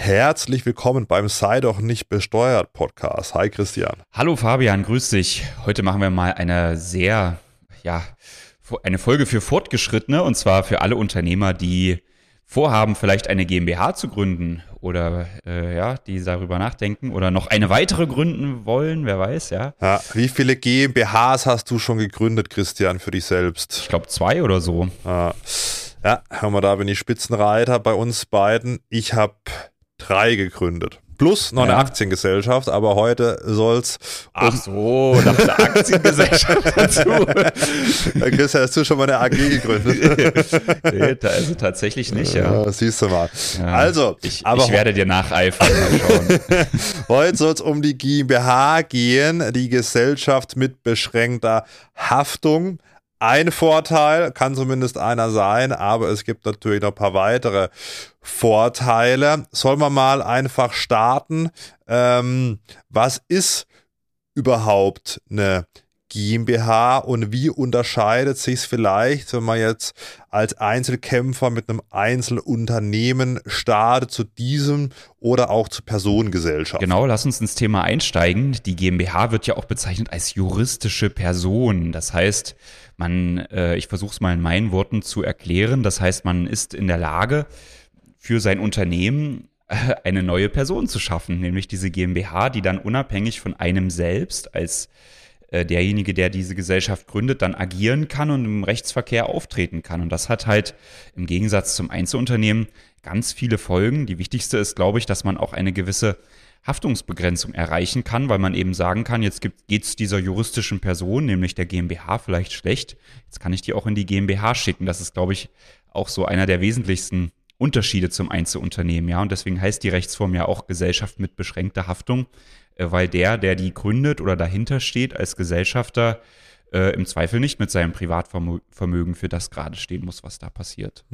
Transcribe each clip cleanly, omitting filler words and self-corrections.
Herzlich willkommen beim Sei doch nicht besteuert Podcast. Hi Christian. Hallo Fabian, grüß dich. Heute machen wir mal eine eine Folge für Fortgeschrittene, und zwar für alle Unternehmer, die vorhaben, vielleicht eine GmbH zu gründen oder die darüber nachdenken oder noch eine weitere gründen wollen, wer weiß, ja. Wie viele GmbHs hast du schon gegründet, Christian, für dich selbst? Ich glaube 2 oder so. Ja, hör mal, da bin ich Spitzenreiter bei uns beiden. Ich habe 3 gegründet. Plus noch eine Aktiengesellschaft, aber heute soll's. Ach so, noch eine Aktiengesellschaft dazu. Christian, hast du schon mal eine AG gegründet? Also tatsächlich nicht, ja. Siehst du mal. Ja. Also, ich werde dir nacheifern. Mal schauen. Heute soll es um die GmbH gehen, die Gesellschaft mit beschränkter Haftung. Ein Vorteil, kann zumindest einer sein, aber es gibt natürlich noch ein paar weitere Vorteile. Sollen wir mal einfach starten? Was ist überhaupt eine GmbH und wie unterscheidet sich es vielleicht, wenn man jetzt als Einzelkämpfer mit einem Einzelunternehmen startet, zu diesem oder auch zur Personengesellschaft? Genau, lass uns ins Thema einsteigen. Die GmbH wird ja auch bezeichnet als juristische Person. Das heißt, ich versuche es mal in meinen Worten zu erklären, das heißt, man ist in der Lage, für sein Unternehmen eine neue Person zu schaffen, nämlich diese GmbH, die dann unabhängig von einem selbst als derjenige, der diese Gesellschaft gründet, dann agieren kann und im Rechtsverkehr auftreten kann. Und das hat halt im Gegensatz zum Einzelunternehmen ganz viele Folgen. Die wichtigste ist, glaube ich, dass man auch eine gewisse Haftungsbegrenzung erreichen kann, weil man eben sagen kann, jetzt geht es dieser juristischen Person, nämlich der GmbH, vielleicht schlecht. Jetzt kann ich die auch in die GmbH schicken. Das ist, glaube ich, auch so einer der wesentlichsten Unterschiede zum Einzelunternehmen. Ja, und deswegen heißt die Rechtsform ja auch Gesellschaft mit beschränkter Haftung, weil der die gründet oder dahinter steht als Gesellschafter, im Zweifel nicht mit seinem Privatvermögen für das gerade stehen muss, was da passiert.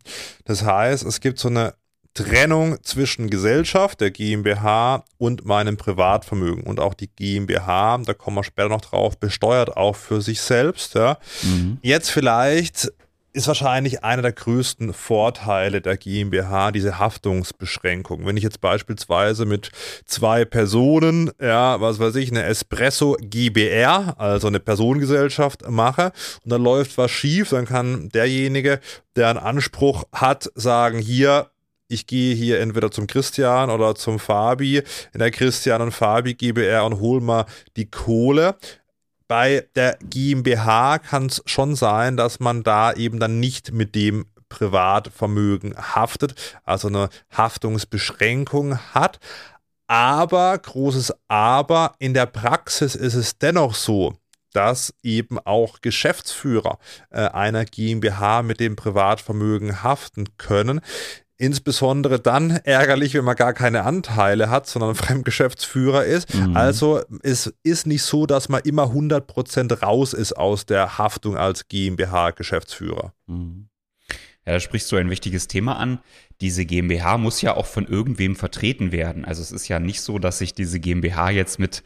Das heißt, es gibt so eine Trennung zwischen Gesellschaft, der GmbH und meinem Privatvermögen. Und auch die GmbH, da kommen wir später noch drauf, besteuert auch für sich selbst. Ja. Jetzt vielleicht ist wahrscheinlich einer der größten Vorteile der GmbH diese Haftungsbeschränkung. Wenn ich jetzt beispielsweise mit 2 Personen, eine Espresso GbR, also eine Personengesellschaft mache und dann läuft was schief, dann kann derjenige, der einen Anspruch hat, sagen, hier, ich gehe hier entweder zum Christian oder zum Fabi in der Christian und Fabi GbR und hol mal die Kohle. Bei der GmbH kann es schon sein, dass man da eben dann nicht mit dem Privatvermögen haftet, also eine Haftungsbeschränkung hat. Aber, großes Aber, in der Praxis ist es dennoch so, dass eben auch Geschäftsführer einer GmbH mit dem Privatvermögen haften können. Insbesondere dann ärgerlich, wenn man gar keine Anteile hat, sondern Fremdgeschäftsführer ist. Also es ist nicht so, dass man immer 100% raus ist aus der Haftung als GmbH-Geschäftsführer. Ja, da sprichst du ein wichtiges Thema an. Diese GmbH muss ja auch von irgendwem vertreten werden. Also es ist ja nicht so, dass sich diese GmbH jetzt mit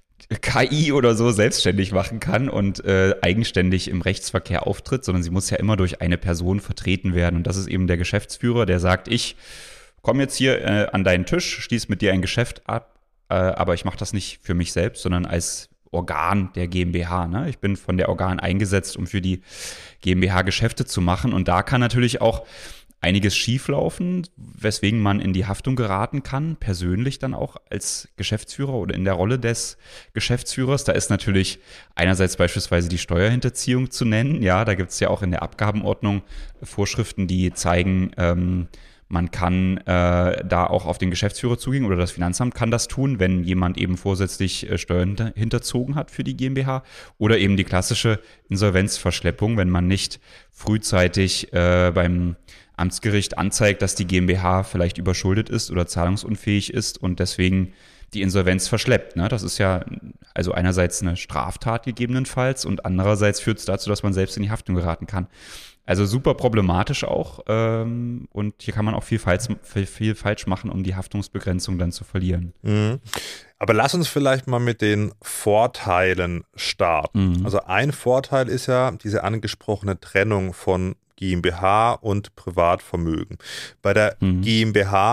KI oder so selbstständig machen kann und eigenständig im Rechtsverkehr auftritt, sondern sie muss ja immer durch eine Person vertreten werden. Und das ist eben der Geschäftsführer, der sagt, ich komme jetzt hier an deinen Tisch, schließe mit dir ein Geschäft ab, aber ich mache das nicht für mich selbst, sondern als Organ der GmbH. Ne? Ich bin von der Organ eingesetzt, um für die GmbH Geschäfte zu machen. Und da kann natürlich auch einiges schieflaufen, weswegen man in die Haftung geraten kann, persönlich dann auch als Geschäftsführer oder in der Rolle des Geschäftsführers. Da ist natürlich einerseits beispielsweise die Steuerhinterziehung zu nennen. Ja, da gibt es ja auch in der Abgabenordnung Vorschriften, die zeigen, man kann da auch auf den Geschäftsführer zugehen oder das Finanzamt kann das tun, wenn jemand eben vorsätzlich Steuern hinterzogen hat für die GmbH. Oder eben die klassische Insolvenzverschleppung, wenn man nicht frühzeitig beim Amtsgericht anzeigt, dass die GmbH vielleicht überschuldet ist oder zahlungsunfähig ist und deswegen die Insolvenz verschleppt. Ne? Das ist ja also einerseits eine Straftat gegebenenfalls und andererseits führt es dazu, dass man selbst in die Haftung geraten kann. Also super problematisch auch und hier kann man auch viel falsch machen, um die Haftungsbegrenzung dann zu verlieren. Aber lass uns vielleicht mal mit den Vorteilen starten. Also ein Vorteil ist ja diese angesprochene Trennung von GmbH und Privatvermögen. Bei der GmbH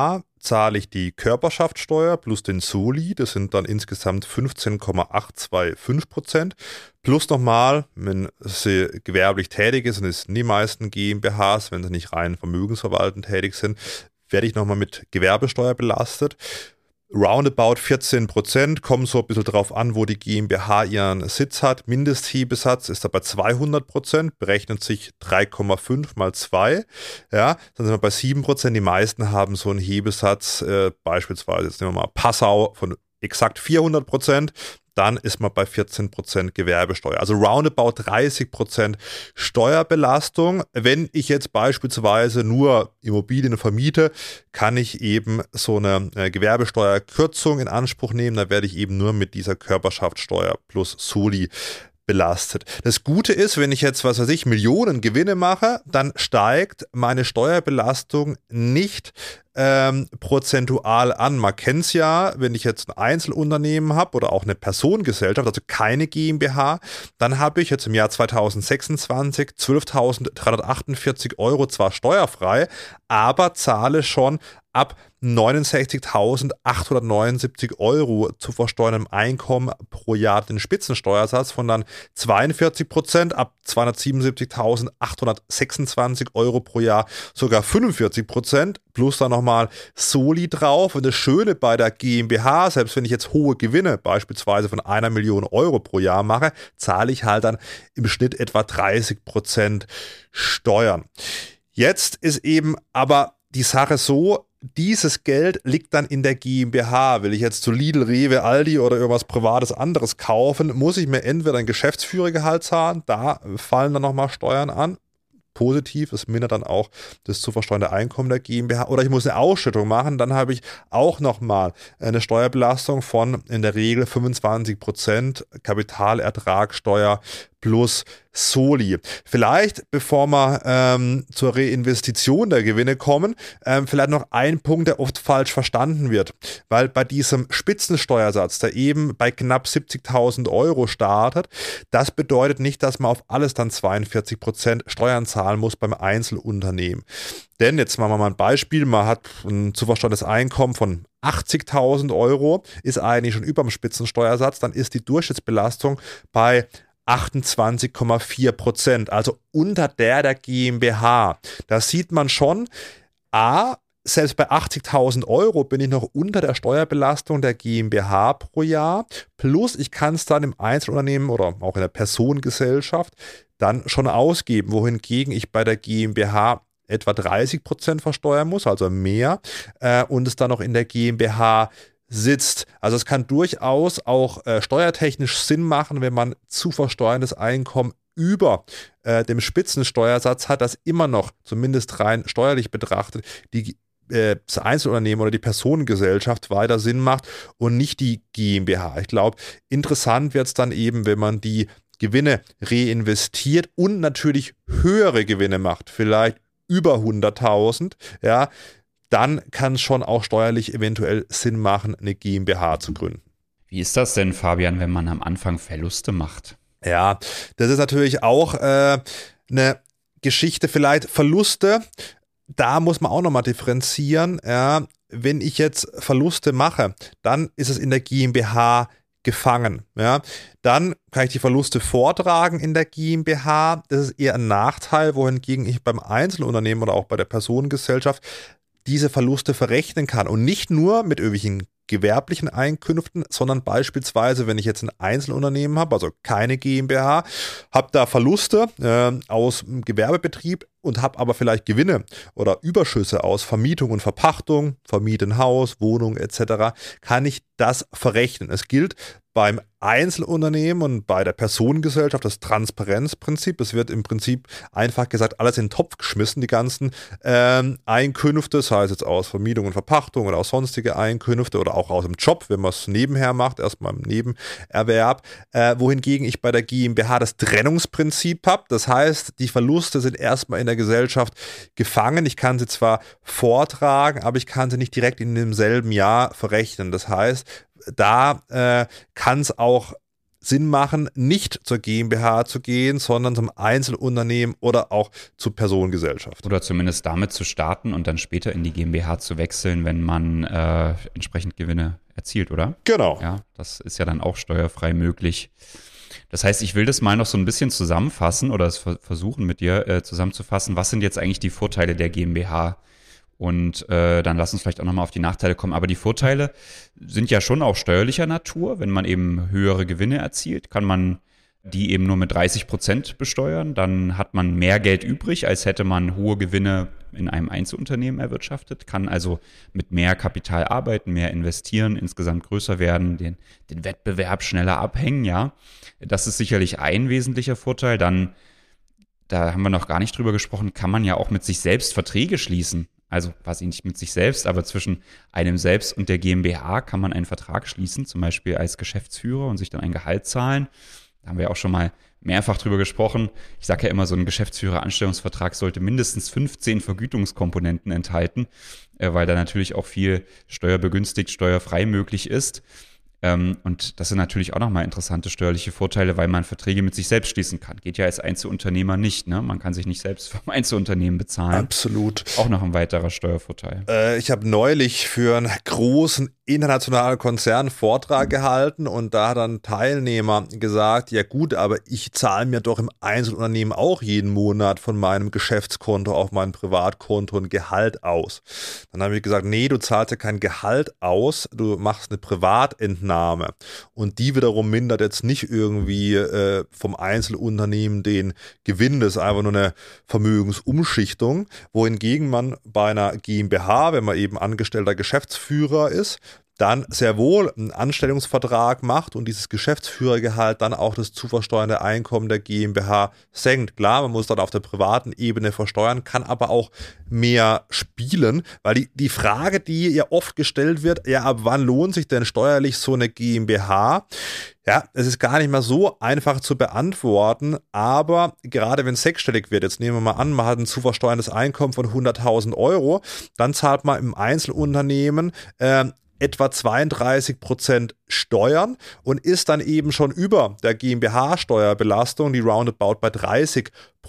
zahle ich die Körperschaftssteuer plus den Soli, das sind dann insgesamt 15,825%, plus nochmal, wenn sie gewerblich tätig ist, und es sind die meisten GmbHs, wenn sie nicht rein vermögensverwaltend tätig sind, werde ich nochmal mit Gewerbesteuer belastet. Roundabout 14%, kommen so ein bisschen drauf an, wo die GmbH ihren Sitz hat. Mindesthebesatz ist da bei 200%, berechnet sich 3,5 mal 2. Ja, dann sind wir bei 7%. Die meisten haben so einen Hebesatz, beispielsweise, jetzt nehmen wir mal Passau, von exakt 400%. Dann ist man bei 14% Gewerbesteuer. Also roundabout 30% Steuerbelastung. Wenn ich jetzt beispielsweise nur Immobilien vermiete, kann ich eben so eine Gewerbesteuerkürzung in Anspruch nehmen. Da werde ich eben nur mit dieser Körperschaftssteuer plus Soli belastet. Das Gute ist, wenn ich jetzt, was weiß ich, Millionen Gewinne mache, dann steigt meine Steuerbelastung nicht prozentual an. Man kennt es ja, wenn ich jetzt ein Einzelunternehmen habe oder auch eine Personengesellschaft, also keine GmbH, dann habe ich jetzt im Jahr 2026 12.348 Euro zwar steuerfrei, aber zahle schon ab 69.879 Euro zu versteuerndem Einkommen pro Jahr den Spitzensteuersatz von dann 42%, ab 277.826 Euro pro Jahr sogar 45%, plus dann nochmal Soli drauf. Und das Schöne bei der GmbH, selbst wenn ich jetzt hohe Gewinne beispielsweise von 1 Million Euro pro Jahr mache, zahle ich halt dann im Schnitt etwa 30% Steuern. Jetzt ist eben aber die Sache so, dieses Geld liegt dann in der GmbH. Will ich jetzt zu Lidl, Rewe, Aldi oder irgendwas Privates anderes kaufen, muss ich mir entweder ein Geschäftsführergehalt zahlen, da fallen dann nochmal Steuern an. Positiv, es mindert dann auch das zu versteuernde Einkommen der GmbH. Oder ich muss eine Ausschüttung machen, dann habe ich auch nochmal eine Steuerbelastung von in der Regel 25% Kapitalertragssteuer plus Soli. Vielleicht, bevor wir zur Reinvestition der Gewinne kommen, vielleicht noch ein Punkt, der oft falsch verstanden wird. Weil bei diesem Spitzensteuersatz, der eben bei knapp 70.000 Euro startet, das bedeutet nicht, dass man auf alles dann 42% Steuern zahlen muss beim Einzelunternehmen. Denn jetzt machen wir mal ein Beispiel, man hat ein zu versteuerndes Einkommen von 80.000 Euro, ist eigentlich schon über dem Spitzensteuersatz, dann ist die Durchschnittsbelastung bei 28,4%, also unter der GmbH. Da sieht man schon, selbst bei 80.000 Euro bin ich noch unter der Steuerbelastung der GmbH pro Jahr, plus ich kann es dann im Einzelunternehmen oder auch in der Personengesellschaft dann schon ausgeben, wohingegen ich bei der GmbH etwa 30% versteuern muss, also mehr, und es dann noch in der GmbH sitzt. Also es kann durchaus auch steuertechnisch Sinn machen, wenn man zu versteuerndes Einkommen über dem Spitzensteuersatz hat, das immer noch, zumindest rein steuerlich betrachtet, das Einzelunternehmen oder die Personengesellschaft weiter Sinn macht und nicht die GmbH. Ich glaube, interessant wird es dann eben, wenn man die Gewinne reinvestiert und natürlich höhere Gewinne macht, vielleicht über 100.000, ja, dann kann es schon auch steuerlich eventuell Sinn machen, eine GmbH zu gründen. Wie ist das denn, Fabian, wenn man am Anfang Verluste macht? Ja, das ist natürlich auch eine Geschichte, vielleicht Verluste. Da muss man auch nochmal differenzieren. Ja, wenn ich jetzt Verluste mache, dann ist es in der GmbH gefangen. Ja, dann kann ich die Verluste vortragen in der GmbH. Das ist eher ein Nachteil, wohingegen ich beim Einzelunternehmen oder auch bei der Personengesellschaft diese Verluste verrechnen kann und nicht nur mit irgendwelchen gewerblichen Einkünften, sondern beispielsweise, wenn ich jetzt ein Einzelunternehmen habe, also keine GmbH, habe da Verluste aus dem Gewerbebetrieb und habe aber vielleicht Gewinne oder Überschüsse aus Vermietung und Verpachtung, vermieten Haus, Wohnung etc., kann ich das verrechnen. Es gilt beim Einzelunternehmen und bei der Personengesellschaft das Transparenzprinzip. Es wird im Prinzip einfach gesagt, alles in den Topf geschmissen, die ganzen Einkünfte, sei es jetzt aus Vermietung und Verpachtung oder aus sonstige Einkünfte oder auch aus dem Job, wenn man es nebenher macht, erstmal im Nebenerwerb, wohingegen ich bei der GmbH das Trennungsprinzip habe. Das heißt, die Verluste sind erstmal in der Gesellschaft gefangen. Ich kann sie zwar vortragen, aber ich kann sie nicht direkt in demselben Jahr verrechnen. Das heißt, da kann es auch Sinn machen, nicht zur GmbH zu gehen, sondern zum Einzelunternehmen oder auch zur Personengesellschaft. Oder zumindest damit zu starten und dann später in die GmbH zu wechseln, wenn man entsprechend Gewinne erzielt, oder? Genau. Ja, das ist ja dann auch steuerfrei möglich. Das heißt, ich will das mal noch so ein bisschen zusammenfassen oder es versuchen mit dir zusammenzufassen. Was sind jetzt eigentlich die Vorteile der GmbH? Und dann lass uns vielleicht auch nochmal auf die Nachteile kommen. Aber die Vorteile sind ja schon auch steuerlicher Natur. Wenn man eben höhere Gewinne erzielt, kann man die eben nur mit 30% besteuern. Dann hat man mehr Geld übrig, als hätte man hohe Gewinne in einem Einzelunternehmen erwirtschaftet. Kann also mit mehr Kapital arbeiten, mehr investieren, insgesamt größer werden, den Wettbewerb schneller abhängen. Ja, das ist sicherlich ein wesentlicher Vorteil. Dann, da haben wir noch gar nicht drüber gesprochen, kann man ja auch mit sich selbst Verträge schließen. Also quasi nicht mit sich selbst, aber zwischen einem selbst und der GmbH kann man einen Vertrag schließen, zum Beispiel als Geschäftsführer und sich dann ein Gehalt zahlen. Da haben wir auch schon mal mehrfach drüber gesprochen. Ich sage ja immer, so ein Geschäftsführer-Anstellungsvertrag sollte mindestens 15 Vergütungskomponenten enthalten, weil da natürlich auch viel steuerbegünstigt, steuerfrei möglich ist. Und das sind natürlich auch nochmal interessante steuerliche Vorteile, weil man Verträge mit sich selbst schließen kann. Geht ja als Einzelunternehmer nicht, ne? Man kann sich nicht selbst vom Einzelunternehmen bezahlen. Absolut. Auch noch ein weiterer Steuervorteil. Ich habe neulich für einen großen internationalen Konzern einen Vortrag gehalten und da hat ein Teilnehmer gesagt, ja gut, aber ich zahle mir doch im Einzelunternehmen auch jeden Monat von meinem Geschäftskonto auf mein Privatkonto ein Gehalt aus. Dann habe ich gesagt, nee, du zahlst ja kein Gehalt aus, du machst eine Privatentnahme und die wiederum mindert jetzt nicht irgendwie vom Einzelunternehmen den Gewinn, das ist einfach nur eine Vermögensumschichtung, wohingegen man bei einer GmbH, wenn man eben angestellter Geschäftsführer ist, dann sehr wohl einen Anstellungsvertrag macht und dieses Geschäftsführergehalt dann auch das zu versteuernde Einkommen der GmbH senkt. Klar, man muss dann auf der privaten Ebene versteuern, kann aber auch mehr spielen, weil die Frage, die ja oft gestellt wird, ja, ab wann lohnt sich denn steuerlich so eine GmbH? Ja, es ist gar nicht mal so einfach zu beantworten, aber gerade wenn es sechsstellig wird, jetzt nehmen wir mal an, man hat ein zu versteuerndes Einkommen von 100.000 Euro, dann zahlt man im Einzelunternehmen etwa 32% Steuern und ist dann eben schon über der GmbH-Steuerbelastung, die roundabout bei 30%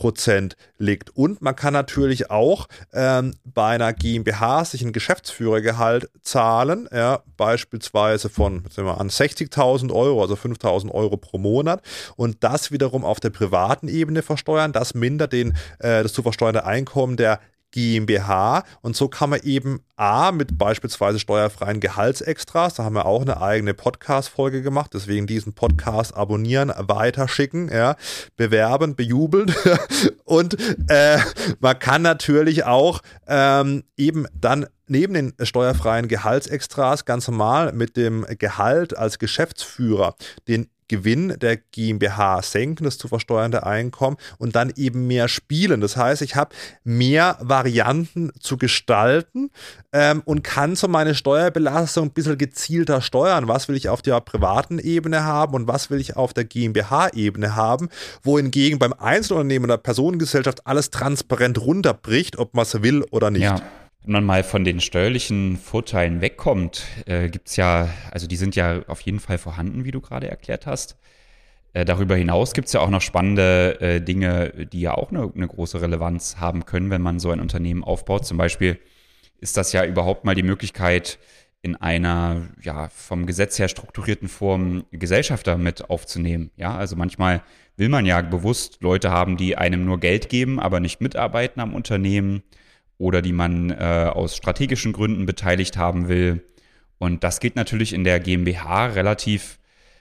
liegt. Und man kann natürlich auch bei einer GmbH sich ein Geschäftsführergehalt zahlen, ja, beispielsweise von 60.000 Euro, also 5.000 Euro pro Monat und das wiederum auf der privaten Ebene versteuern. Das mindert das zu versteuernde Einkommen der GmbH und so kann man eben mit beispielsweise steuerfreien Gehaltsextras, da haben wir auch eine eigene Podcast-Folge gemacht, deswegen diesen Podcast abonnieren, weiterschicken, ja, bewerben, bejubeln und man kann natürlich auch eben dann neben den steuerfreien Gehaltsextras ganz normal mit dem Gehalt als Geschäftsführer den Gewinn der GmbH senken, das zu versteuernde Einkommen und dann eben mehr spielen. Das heißt, ich habe mehr Varianten zu gestalten und kann so meine Steuerbelastung ein bisschen gezielter steuern. Was will ich auf der privaten Ebene haben und was will ich auf der GmbH-Ebene haben, wohingegen beim Einzelunternehmen oder Personengesellschaft alles transparent runterbricht, ob man es will oder nicht. Ja. Wenn man mal von den steuerlichen Vorteilen wegkommt, gibt es ja, also die sind ja auf jeden Fall vorhanden, wie du gerade erklärt hast. Darüber hinaus gibt es ja auch noch spannende Dinge, die ja auch eine große Relevanz haben können, wenn man so ein Unternehmen aufbaut. Zum Beispiel ist das ja überhaupt mal die Möglichkeit, in einer ja vom Gesetz her strukturierten Form Gesellschafter mit aufzunehmen. Ja, also manchmal will man ja bewusst Leute haben, die einem nur Geld geben, aber nicht mitarbeiten am Unternehmen, oder die man aus strategischen Gründen beteiligt haben will. Und das geht natürlich in der GmbH relativ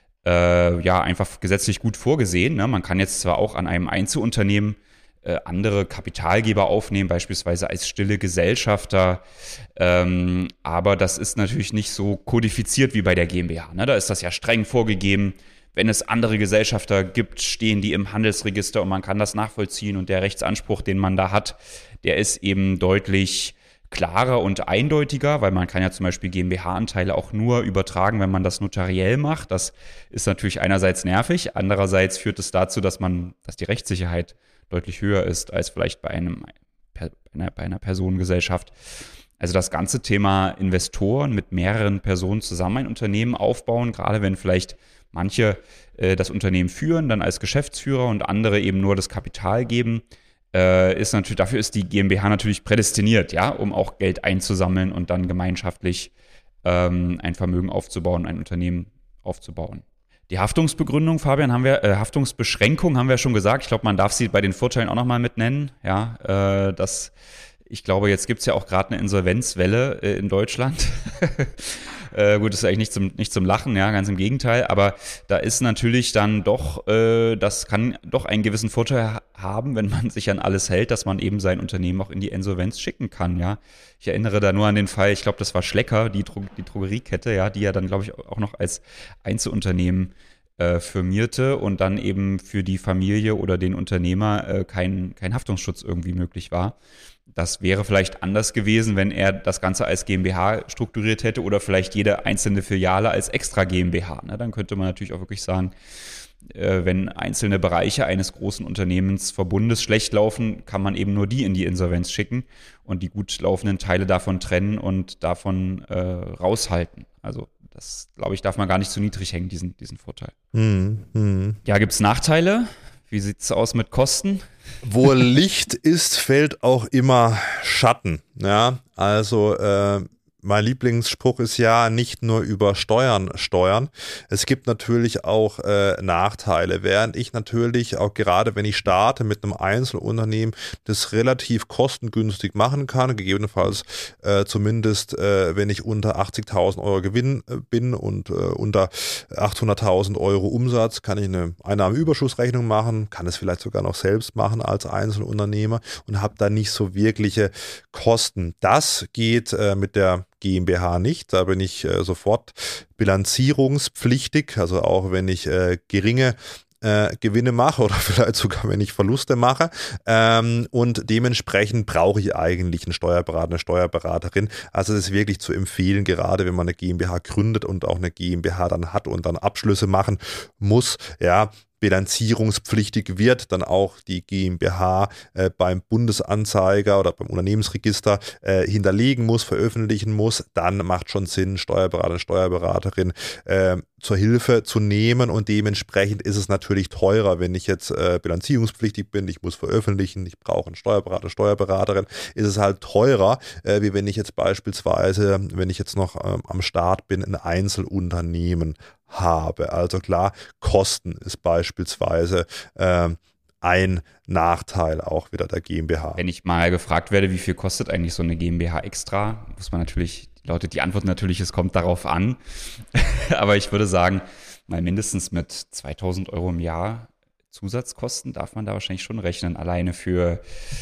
einfach gesetzlich gut vorgesehen. Ne? Man kann jetzt zwar auch an einem Einzelunternehmen andere Kapitalgeber aufnehmen, beispielsweise als stille Gesellschafter, aber das ist natürlich nicht so kodifiziert wie bei der GmbH. Ne? Da ist das ja streng vorgegeben. Wenn es andere Gesellschafter gibt, stehen die im Handelsregister und man kann das nachvollziehen und der Rechtsanspruch, den man da hat, der ist eben deutlich klarer und eindeutiger, weil man kann ja zum Beispiel GmbH-Anteile auch nur übertragen, wenn man das notariell macht. Das ist natürlich einerseits nervig, andererseits führt es dazu, dass die Rechtssicherheit deutlich höher ist als vielleicht bei einer Personengesellschaft. Also das ganze Thema Investoren mit mehreren Personen zusammen ein Unternehmen aufbauen, gerade wenn vielleicht manche das Unternehmen führen, dann als Geschäftsführer und andere eben nur das Kapital geben, dafür ist die GmbH natürlich prädestiniert, ja, um auch Geld einzusammeln und dann gemeinschaftlich ein Vermögen aufzubauen, ein Unternehmen aufzubauen. Die Haftungsbegründung, Fabian, Haftungsbeschränkung haben wir schon gesagt. Ich glaube, man darf sie bei den Vorteilen auch nochmal mit nennen. Ja, ich glaube, jetzt gibt es ja auch gerade eine Insolvenzwelle in Deutschland. Gut, das ist eigentlich nicht zum Lachen, ja, ganz im Gegenteil. Aber da ist natürlich dann doch, das kann doch einen gewissen Vorteil haben, wenn man sich an alles hält, dass man eben sein Unternehmen auch in die Insolvenz schicken kann, ja. Ich erinnere da nur an den Fall, ich glaube, das war Schlecker, die Drogeriekette, ja, die ja dann, glaube ich, auch noch als Einzelunternehmen firmierte und dann eben für die Familie oder den Unternehmer kein Haftungsschutz irgendwie möglich war. Das wäre vielleicht anders gewesen, wenn er das Ganze als GmbH strukturiert hätte oder vielleicht jede einzelne Filiale als extra GmbH. Ne? Dann könnte man natürlich auch wirklich sagen, wenn einzelne Bereiche eines großen Unternehmensverbundes schlecht laufen, kann man eben nur die in die Insolvenz schicken und die gut laufenden Teile davon trennen und davon raushalten. Also das, glaube ich, darf man gar nicht zu niedrig hängen, diesen Vorteil. Ja, gibt es Nachteile? Wie sieht es aus mit Kosten? Wo Licht ist, fällt auch immer Schatten. Ja, also mein Lieblingsspruch ist ja nicht nur über Steuern. Es gibt natürlich auch Nachteile, während ich natürlich auch gerade, wenn ich starte mit einem Einzelunternehmen, das relativ kostengünstig machen kann, gegebenenfalls zumindest, wenn ich unter 80.000 Euro Gewinn bin und unter 800.000 Euro Umsatz, kann ich eine Einnahmenüberschussrechnung machen, kann es vielleicht sogar noch selbst machen als Einzelunternehmer und habe da nicht so wirkliche Kosten. Das geht mit der GmbH nicht, da bin ich sofort bilanzierungspflichtig, also auch wenn ich geringe Gewinne mache oder vielleicht sogar, wenn ich Verluste mache. Und dementsprechend brauche ich eigentlich einen Steuerberater, eine Steuerberaterin. Also das ist wirklich zu empfehlen, gerade wenn man eine GmbH gründet und auch eine GmbH dann hat und dann Abschlüsse machen muss, ja, bilanzierungspflichtig wird, dann auch die GmbH beim Bundesanzeiger oder beim Unternehmensregister hinterlegen muss, veröffentlichen muss, dann macht schon Sinn, Steuerberater, Steuerberaterin zur Hilfe zu nehmen und dementsprechend ist es natürlich teurer, wenn ich jetzt bilanzierungspflichtig bin, ich muss veröffentlichen, ich brauche einen Steuerberater, Steuerberaterin, ist es halt teurer, wie wenn ich jetzt beispielsweise, wenn ich jetzt noch am Start bin, ein Einzelunternehmen habe. Also klar, Kosten ist beispielsweise ein Nachteil auch wieder der GmbH. Wenn ich mal gefragt werde, wie viel kostet eigentlich so eine GmbH extra, muss man natürlich, lautet die Antwort natürlich, es kommt darauf an. Aber ich würde sagen, mal mindestens mit 2.000 Euro im Jahr Zusatzkosten darf man da wahrscheinlich schon rechnen. Alleine für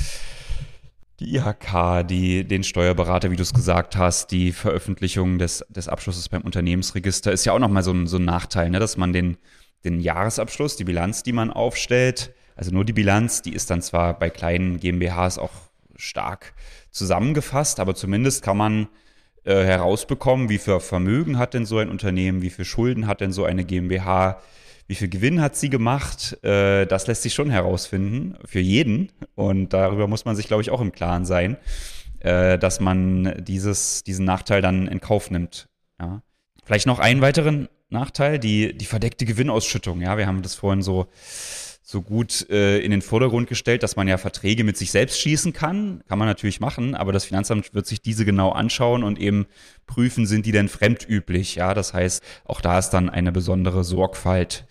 die IHK, den Steuerberater, wie du es gesagt hast, die Veröffentlichung des Abschlusses beim Unternehmensregister ist ja auch nochmal so ein Nachteil, ne? Dass man den Jahresabschluss, die Bilanz, die man aufstellt, also nur die Bilanz, die ist dann zwar bei kleinen GmbHs auch stark zusammengefasst, aber zumindest kann man herausbekommen, wie viel Vermögen hat denn so ein Unternehmen, wie viel Schulden hat denn so eine GmbH, wie viel Gewinn hat sie gemacht, das lässt sich schon herausfinden für jeden und darüber muss man sich, glaube ich, auch im Klaren sein, dass man diesen Nachteil dann in Kauf nimmt. Ja. Vielleicht noch einen weiteren Nachteil, die verdeckte Gewinnausschüttung. Ja, wir haben das vorhin so gut in den Vordergrund gestellt, dass man ja Verträge mit sich selbst schließen kann man natürlich machen, aber das Finanzamt wird sich diese genau anschauen und eben prüfen, sind die denn fremdüblich, ja, das heißt, auch da ist dann eine besondere Sorgfalt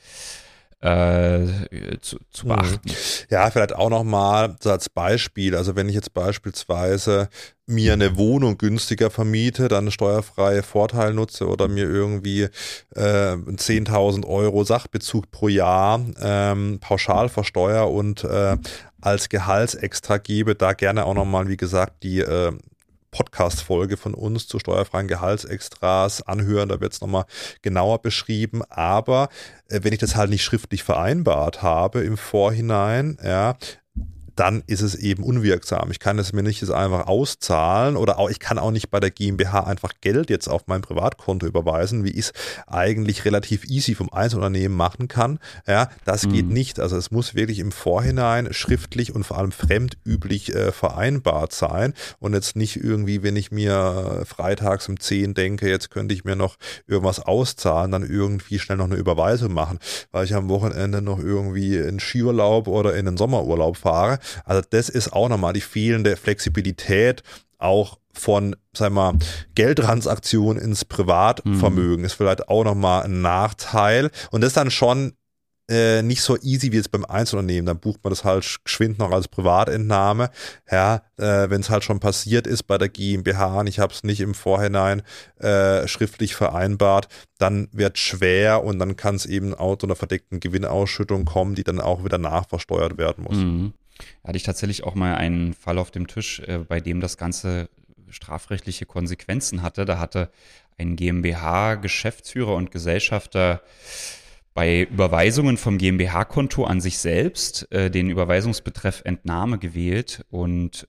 zu beachten. Ja, vielleicht auch nochmal so als Beispiel, also wenn ich jetzt beispielsweise mir eine Wohnung günstiger vermiete, dann einen steuerfreien Vorteil nutze oder mir irgendwie 10.000 Euro Sachbezug pro Jahr pauschal versteuere und als Gehaltsextra gebe, da gerne auch nochmal, wie gesagt, die Podcast-Folge von uns zu steuerfreien Gehaltsextras anhören, da wird es nochmal genauer beschrieben, aber wenn ich das halt nicht schriftlich vereinbart habe im Vorhinein, ja, dann ist es eben unwirksam. Ich kann es mir nicht jetzt einfach auszahlen oder auch, ich kann auch nicht bei der GmbH einfach Geld jetzt auf mein Privatkonto überweisen, wie ich es eigentlich relativ easy vom Einzelunternehmen machen kann. Ja, das geht nicht. Also es muss wirklich im Vorhinein schriftlich und vor allem fremdüblich vereinbart sein und jetzt nicht irgendwie, wenn ich mir freitags um 10 denke, jetzt könnte ich mir noch irgendwas auszahlen, dann irgendwie schnell noch eine Überweisung machen, weil ich am Wochenende noch irgendwie in Skiurlaub oder in den Sommerurlaub fahre. Also das ist auch nochmal die fehlende Flexibilität auch von, sagen wir mal, Geldtransaktionen ins Privatvermögen ist vielleicht auch nochmal ein Nachteil. Und das ist dann schon nicht so easy wie jetzt beim Einzelunternehmen. Dann bucht man das halt geschwind noch als Privatentnahme. Ja, wenn es halt schon passiert ist bei der GmbH und ich habe es nicht im Vorhinein schriftlich vereinbart, dann wird schwer und dann kann es eben auch zu einer verdeckten Gewinnausschüttung kommen, die dann auch wieder nachversteuert werden muss. Mhm. Hatte ich tatsächlich auch mal einen Fall auf dem Tisch, bei dem das Ganze strafrechtliche Konsequenzen hatte. Da hatte ein GmbH-Geschäftsführer und Gesellschafter bei Überweisungen vom GmbH-Konto an sich selbst den Überweisungsbetreff Entnahme gewählt und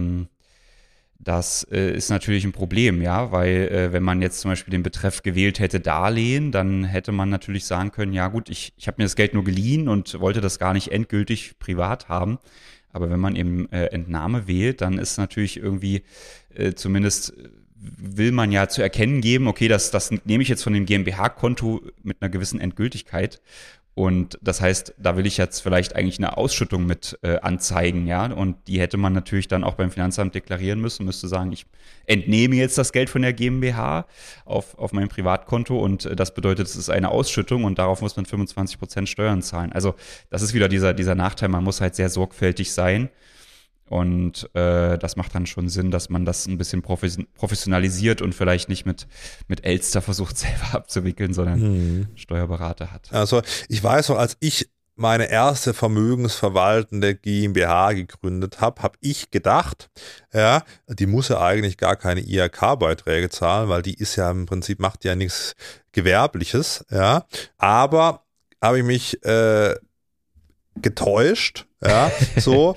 das ist natürlich ein Problem, ja, weil wenn man jetzt zum Beispiel den Betreff gewählt hätte Darlehen, dann hätte man natürlich sagen können, ja gut, ich habe mir das Geld nur geliehen und wollte das gar nicht endgültig privat haben. Aber wenn man eben Entnahme wählt, dann ist natürlich irgendwie zumindest will man ja zu erkennen geben, okay, das nehme ich jetzt von dem GmbH-Konto mit einer gewissen Endgültigkeit. Und das heißt, da will ich jetzt vielleicht eigentlich eine Ausschüttung mit anzeigen, ja. Und die hätte man natürlich dann auch beim Finanzamt deklarieren müssen, müsste sagen, ich entnehme jetzt das Geld von der GmbH auf mein Privatkonto und das bedeutet, es ist eine Ausschüttung und darauf muss man 25% Steuern zahlen. Also das ist wieder dieser Nachteil, man muss halt sehr sorgfältig sein. Und das macht dann schon Sinn, dass man das ein bisschen professionalisiert und vielleicht nicht mit Elster versucht selber abzuwickeln, sondern Steuerberater hat. Also ich weiß noch, als ich meine erste vermögensverwaltende GmbH gegründet habe ich gedacht, ja, die muss ja eigentlich gar keine IHK-Beiträge zahlen, weil die ist ja im Prinzip, macht ja nichts Gewerbliches, ja. Aber habe ich mich getäuscht, ja, so.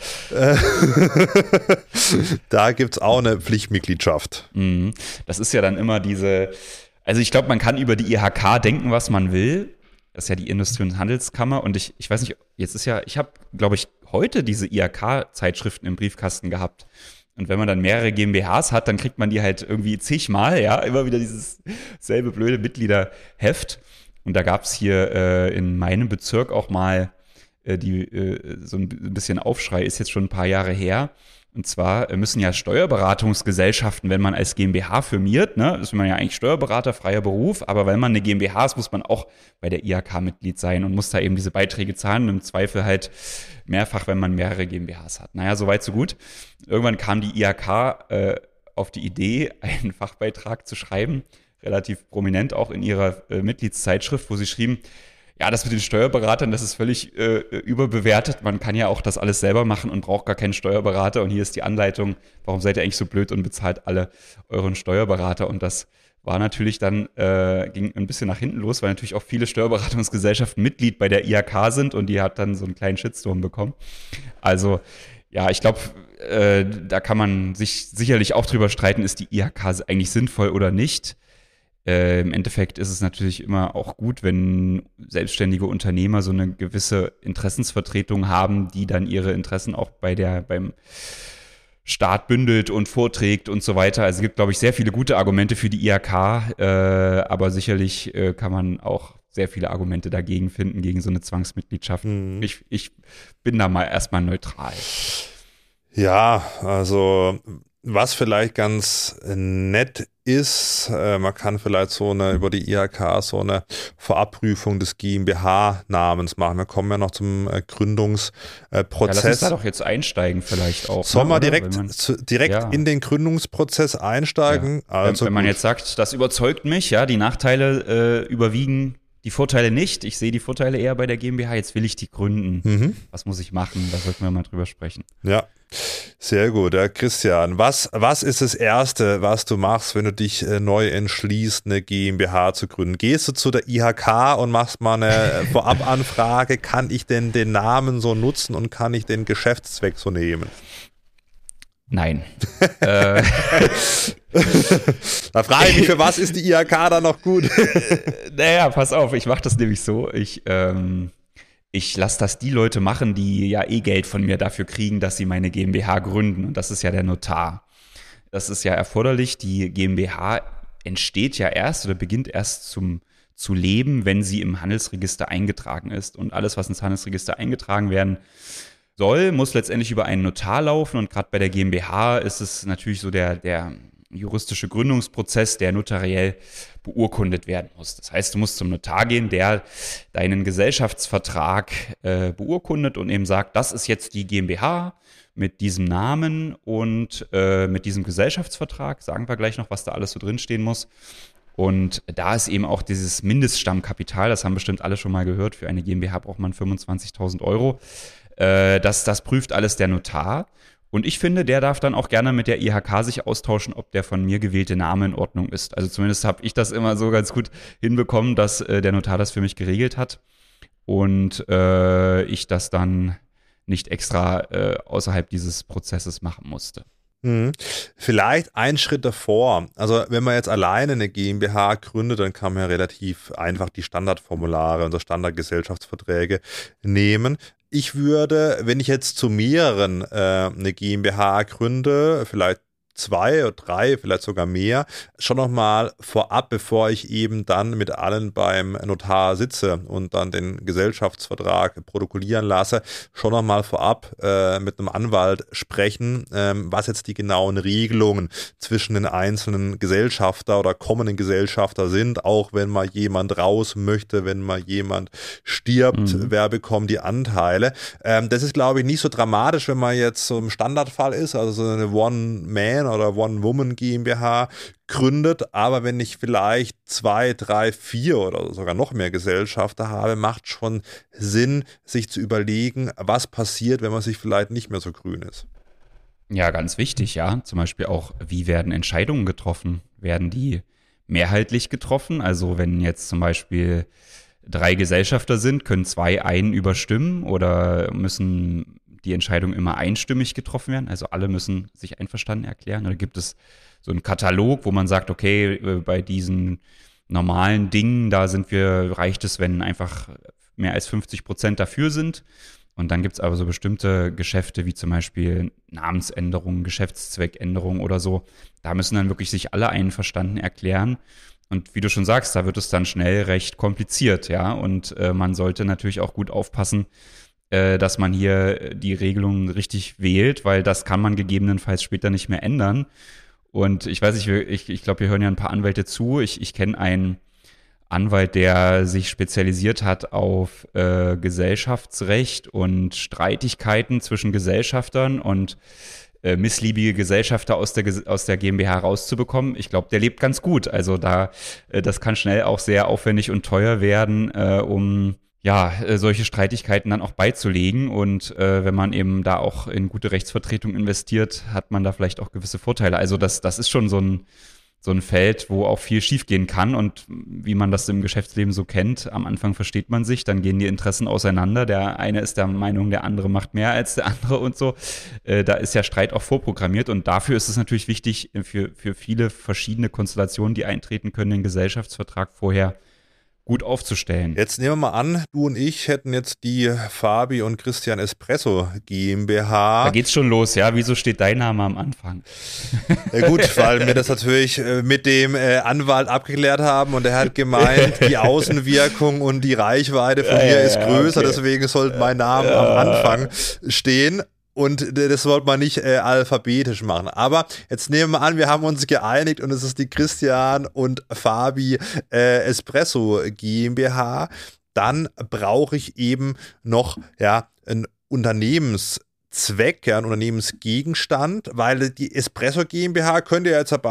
Da gibt's auch eine Pflichtmitgliedschaft. Das ist ja dann immer also ich glaube, man kann über die IHK denken, was man will. Das ist ja die Industrie- und Handelskammer und ich weiß nicht, ich habe, glaube ich, heute diese IHK-Zeitschriften im Briefkasten gehabt. Und wenn man dann mehrere GmbHs hat, dann kriegt man die halt irgendwie zigmal, ja, immer wieder dieses selbe blöde Mitgliederheft. Und da gab's hier in meinem Bezirk auch mal so ein bisschen Aufschrei, ist jetzt schon ein paar Jahre her. Und zwar müssen ja Steuerberatungsgesellschaften, wenn man als GmbH firmiert, ne, ist man ja eigentlich Steuerberater, freier Beruf, aber wenn man eine GmbH ist, muss man auch bei der IHK Mitglied sein und muss da eben diese Beiträge zahlen, im Zweifel halt mehrfach, wenn man mehrere GmbHs hat. Naja, soweit so gut. Irgendwann kam die IHK auf die Idee, einen Fachbeitrag zu schreiben, relativ prominent auch in ihrer Mitgliedszeitschrift, wo sie schrieben, ja, das mit den Steuerberatern, das ist völlig überbewertet. Man kann ja auch das alles selber machen und braucht gar keinen Steuerberater. Und hier ist die Anleitung, warum seid ihr eigentlich so blöd und bezahlt alle euren Steuerberater? Und das war natürlich dann, ging ein bisschen nach hinten los, weil natürlich auch viele Steuerberatungsgesellschaften Mitglied bei der IHK sind und die hat dann so einen kleinen Shitstorm bekommen. Also, ja, ich glaube, da kann man sich sicherlich auch drüber streiten, ist die IHK eigentlich sinnvoll oder nicht. Im Endeffekt ist es natürlich immer auch gut, wenn selbstständige Unternehmer so eine gewisse Interessensvertretung haben, die dann ihre Interessen auch beim Staat bündelt und vorträgt und so weiter. Also es gibt, glaube ich, sehr viele gute Argumente für die IHK, aber sicherlich kann man auch sehr viele Argumente dagegen finden, gegen so eine Zwangsmitgliedschaft. Ich bin da mal erstmal neutral. Ja, also was vielleicht ganz nett ist, man kann vielleicht über die IHK so eine Vorabprüfung des GmbH-Namens machen. Wir kommen ja noch zum Gründungsprozess. Ja, lass uns da doch jetzt einsteigen vielleicht auch. Sollen wir direkt in den Gründungsprozess einsteigen? Ja. Also wenn man jetzt sagt, das überzeugt mich, ja, die Nachteile überwiegen die Vorteile nicht. Ich sehe die Vorteile eher bei der GmbH. Jetzt will ich die gründen. Was muss ich machen? Da sollten wir mal drüber sprechen. Ja, Sehr gut, ja, Christian. Was ist das Erste, was du machst, wenn du dich neu entschließt, eine GmbH zu gründen? Gehst du zu der IHK und machst mal eine Vorabanfrage, kann ich denn den Namen so nutzen und kann ich den Geschäftszweck so nehmen? Nein. Da frage ich mich, für was ist die IHK da noch gut? Naja, pass auf, ich mache das nämlich so. Ich lasse das die Leute machen, die ja Geld von mir dafür kriegen, dass sie meine GmbH gründen. Und das ist ja der Notar. Das ist ja erforderlich. Die GmbH entsteht ja erst oder beginnt erst zu leben, wenn sie im Handelsregister eingetragen ist. Und alles, was ins Handelsregister eingetragen werden soll, muss letztendlich über einen Notar laufen. Und gerade bei der GmbH ist es natürlich so der juristische Gründungsprozess, der notariell beurkundet werden muss. Das heißt, du musst zum Notar gehen, der deinen Gesellschaftsvertrag beurkundet und eben sagt, das ist jetzt die GmbH mit diesem Namen und mit diesem Gesellschaftsvertrag. Sagen wir gleich noch, was da alles so drinstehen muss. Und da ist eben auch dieses Mindeststammkapital, das haben bestimmt alle schon mal gehört, für eine GmbH braucht man 25.000 Euro. Das prüft alles der Notar. Und ich finde, der darf dann auch gerne mit der IHK sich austauschen, ob der von mir gewählte Name in Ordnung ist. Also zumindest habe ich das immer so ganz gut hinbekommen, dass der Notar das für mich geregelt hat und ich das dann nicht extra außerhalb dieses Prozesses machen musste. Vielleicht einen Schritt davor. Also wenn man jetzt alleine eine GmbH gründet, dann kann man ja relativ einfach die Standardformulare und Standardgesellschaftsverträge nehmen. Ich würde, wenn ich jetzt zu mehreren eine GmbH gründe, vielleicht 2 oder 3, vielleicht sogar mehr, schon nochmal vorab, bevor ich eben dann mit allen beim Notar sitze und dann den Gesellschaftsvertrag protokollieren lasse, schon nochmal vorab mit einem Anwalt sprechen, was jetzt die genauen Regelungen zwischen den einzelnen Gesellschafter oder kommenden Gesellschafter sind, auch wenn mal jemand raus möchte, wenn mal jemand stirbt, wer bekommt die Anteile. Das ist, glaube ich, nicht so dramatisch, wenn man jetzt so im Standardfall ist, also so eine One-Man- oder One-Woman GmbH gründet, aber wenn ich vielleicht 2, 3, 4 oder sogar noch mehr Gesellschafter habe, macht schon Sinn, sich zu überlegen, was passiert, wenn man sich vielleicht nicht mehr so grün ist. Ja, ganz wichtig, ja. Zum Beispiel auch, wie werden Entscheidungen getroffen? Werden die mehrheitlich getroffen? Also wenn jetzt zum Beispiel 3 Gesellschafter sind, können 2 einen überstimmen oder müssen die Entscheidungen immer einstimmig getroffen werden? Also alle müssen sich einverstanden erklären. Oder gibt es so einen Katalog, wo man sagt, okay, bei diesen normalen Dingen, reicht es, wenn einfach mehr als 50% dafür sind. Und dann gibt es aber so bestimmte Geschäfte, wie zum Beispiel Namensänderungen, Geschäftszweckänderungen oder so. Da müssen dann wirklich sich alle einverstanden erklären. Und wie du schon sagst, da wird es dann schnell recht kompliziert, ja. Und man sollte natürlich auch gut aufpassen, dass man hier die Regelungen richtig wählt, weil das kann man gegebenenfalls später nicht mehr ändern. Und ich weiß nicht, ich glaube, wir hören ja ein paar Anwälte zu. Ich kenne einen Anwalt, der sich spezialisiert hat auf Gesellschaftsrecht und Streitigkeiten zwischen Gesellschaftern und missliebige Gesellschafter aus der GmbH rauszubekommen. Ich glaube, der lebt ganz gut. Also das kann schnell auch sehr aufwendig und teuer werden, um solche Streitigkeiten dann auch beizulegen. Und wenn man eben da auch in gute Rechtsvertretung investiert, hat man da vielleicht auch gewisse Vorteile. Also das ist schon so ein Feld, wo auch viel schiefgehen kann. Und wie man das im Geschäftsleben so kennt, am Anfang versteht man sich, dann gehen die Interessen auseinander. Der eine ist der Meinung, der andere macht mehr als der andere und so. Da ist ja Streit auch vorprogrammiert. Und dafür ist es natürlich wichtig, für viele verschiedene Konstellationen, die eintreten können, den Gesellschaftsvertrag vorher gut aufzustellen. Jetzt nehmen wir mal an, du und ich hätten jetzt die Fabi und Christian Espresso GmbH. Da geht's schon los, ja? Wieso steht dein Name am Anfang? Ja, gut, weil wir das natürlich mit dem Anwalt abgeklärt haben und er hat gemeint, die Außenwirkung und die Reichweite von mir ist größer, okay. Deswegen sollte mein Name am Anfang stehen. Und das wollte man nicht alphabetisch machen. Aber jetzt nehmen wir an, wir haben uns geeinigt und es ist die Christian und Fabi Espresso GmbH. Dann brauche ich eben noch einen Unternehmenszweck, einen Unternehmensgegenstand, weil die Espresso GmbH könnte ja jetzt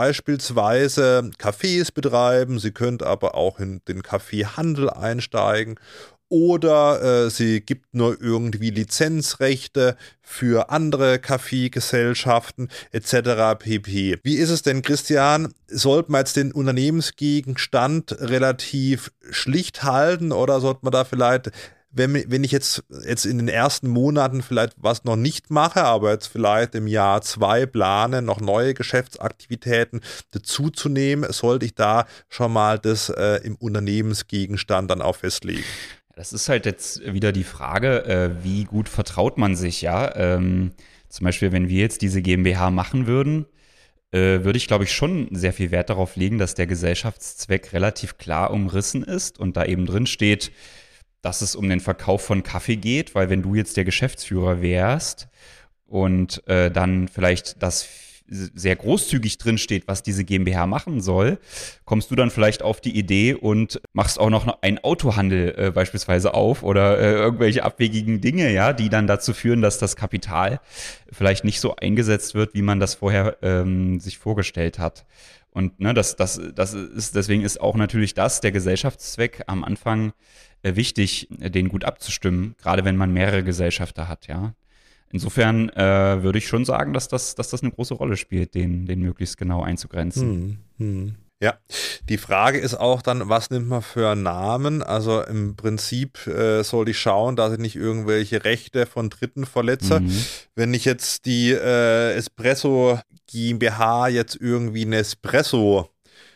beispielsweise Cafés betreiben, sie könnte aber auch in den Kaffeehandel einsteigen oder sie gibt nur irgendwie Lizenzrechte für andere Kaffeegesellschaften etc. pp. Wie ist es denn, Christian? Sollte man jetzt den Unternehmensgegenstand relativ schlicht halten oder sollte man da vielleicht, wenn ich jetzt in den ersten Monaten vielleicht was noch nicht mache, aber jetzt vielleicht im Jahr 2 plane, noch neue Geschäftsaktivitäten dazuzunehmen, sollte ich da schon mal das im Unternehmensgegenstand dann auch festlegen? Das ist halt jetzt wieder die Frage, wie gut vertraut man sich, ja? Zum Beispiel, wenn wir jetzt diese GmbH machen würden, würde ich, glaube ich, schon sehr viel Wert darauf legen, dass der Gesellschaftszweck relativ klar umrissen ist und da eben drin steht, dass es um den Verkauf von Kaffee geht, weil wenn du jetzt der Geschäftsführer wärst und dann vielleicht das sehr großzügig drin steht, was diese GmbH machen soll, kommst du dann vielleicht auf die Idee und machst auch noch einen Autohandel beispielsweise auf oder irgendwelche abwegigen Dinge, ja, die dann dazu führen, dass das Kapital vielleicht nicht so eingesetzt wird, wie man das vorher sich vorgestellt hat. Und ne, deswegen ist auch natürlich der Gesellschaftszweck am Anfang wichtig, den gut abzustimmen, gerade wenn man mehrere Gesellschafter hat, ja. Insofern würde ich schon sagen, dass das eine große Rolle spielt, den möglichst genau einzugrenzen. Ja, die Frage ist auch dann, was nimmt man für einen Namen? Also im Prinzip sollte ich schauen, dass ich nicht irgendwelche Rechte von Dritten verletze. Wenn ich jetzt die Espresso GmbH jetzt irgendwie Nespresso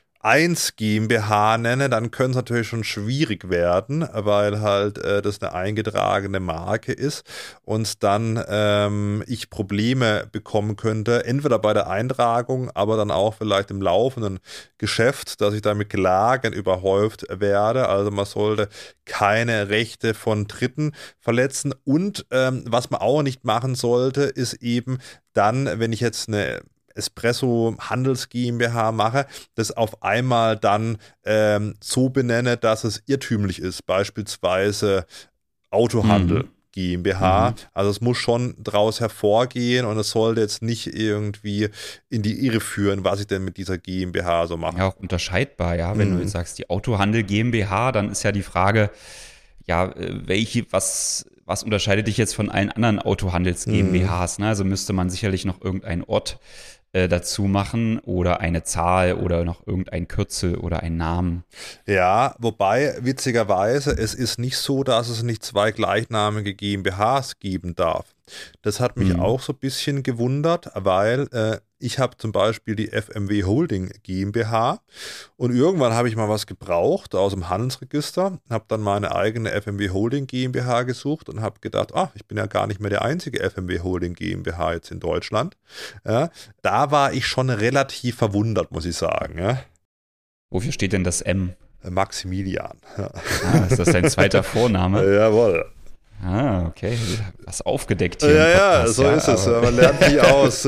1 GmbH nenne, dann könnte es natürlich schon schwierig werden, weil halt das eine eingetragene Marke ist und dann ich Probleme bekommen könnte, entweder bei der Eintragung, aber dann auch vielleicht im laufenden Geschäft, dass ich da mit Klagen überhäuft werde. Also man sollte keine Rechte von Dritten verletzen und was man auch nicht machen sollte, ist eben dann, wenn ich jetzt eine Espresso Handels GmbH mache, das auf einmal dann so benenne, dass es irrtümlich ist, beispielsweise Autohandel GmbH. Also es muss schon daraus hervorgehen und es sollte jetzt nicht irgendwie in die Irre führen, was ich denn mit dieser GmbH so mache. Ja, auch unterscheidbar, ja. Wenn du jetzt sagst, die Autohandel GmbH, dann ist ja die Frage, ja, was unterscheidet dich jetzt von allen anderen Autohandels GmbHs? Ne? Also müsste man sicherlich noch irgendeinen Ort dazu machen oder eine Zahl oder noch irgendein Kürzel oder einen Namen. Ja, wobei witzigerweise, es ist nicht so, dass es nicht 2 gleichnamige GmbHs geben darf. Das hat mich auch so ein bisschen gewundert, weil ich habe zum Beispiel die FMW Holding GmbH und irgendwann habe ich mal was gebraucht aus dem Handelsregister, habe dann meine eigene FMW Holding GmbH gesucht und habe gedacht, ich bin ja gar nicht mehr der einzige FMW Holding GmbH jetzt in Deutschland. Ja, da war ich schon relativ verwundert, muss ich sagen. Ja. Wofür steht denn das M? Maximilian. Ja. Ist das dein zweiter Vorname? Jawohl. Okay. Was aufgedeckt hier. Ja, so ist es. Man lernt nie aus.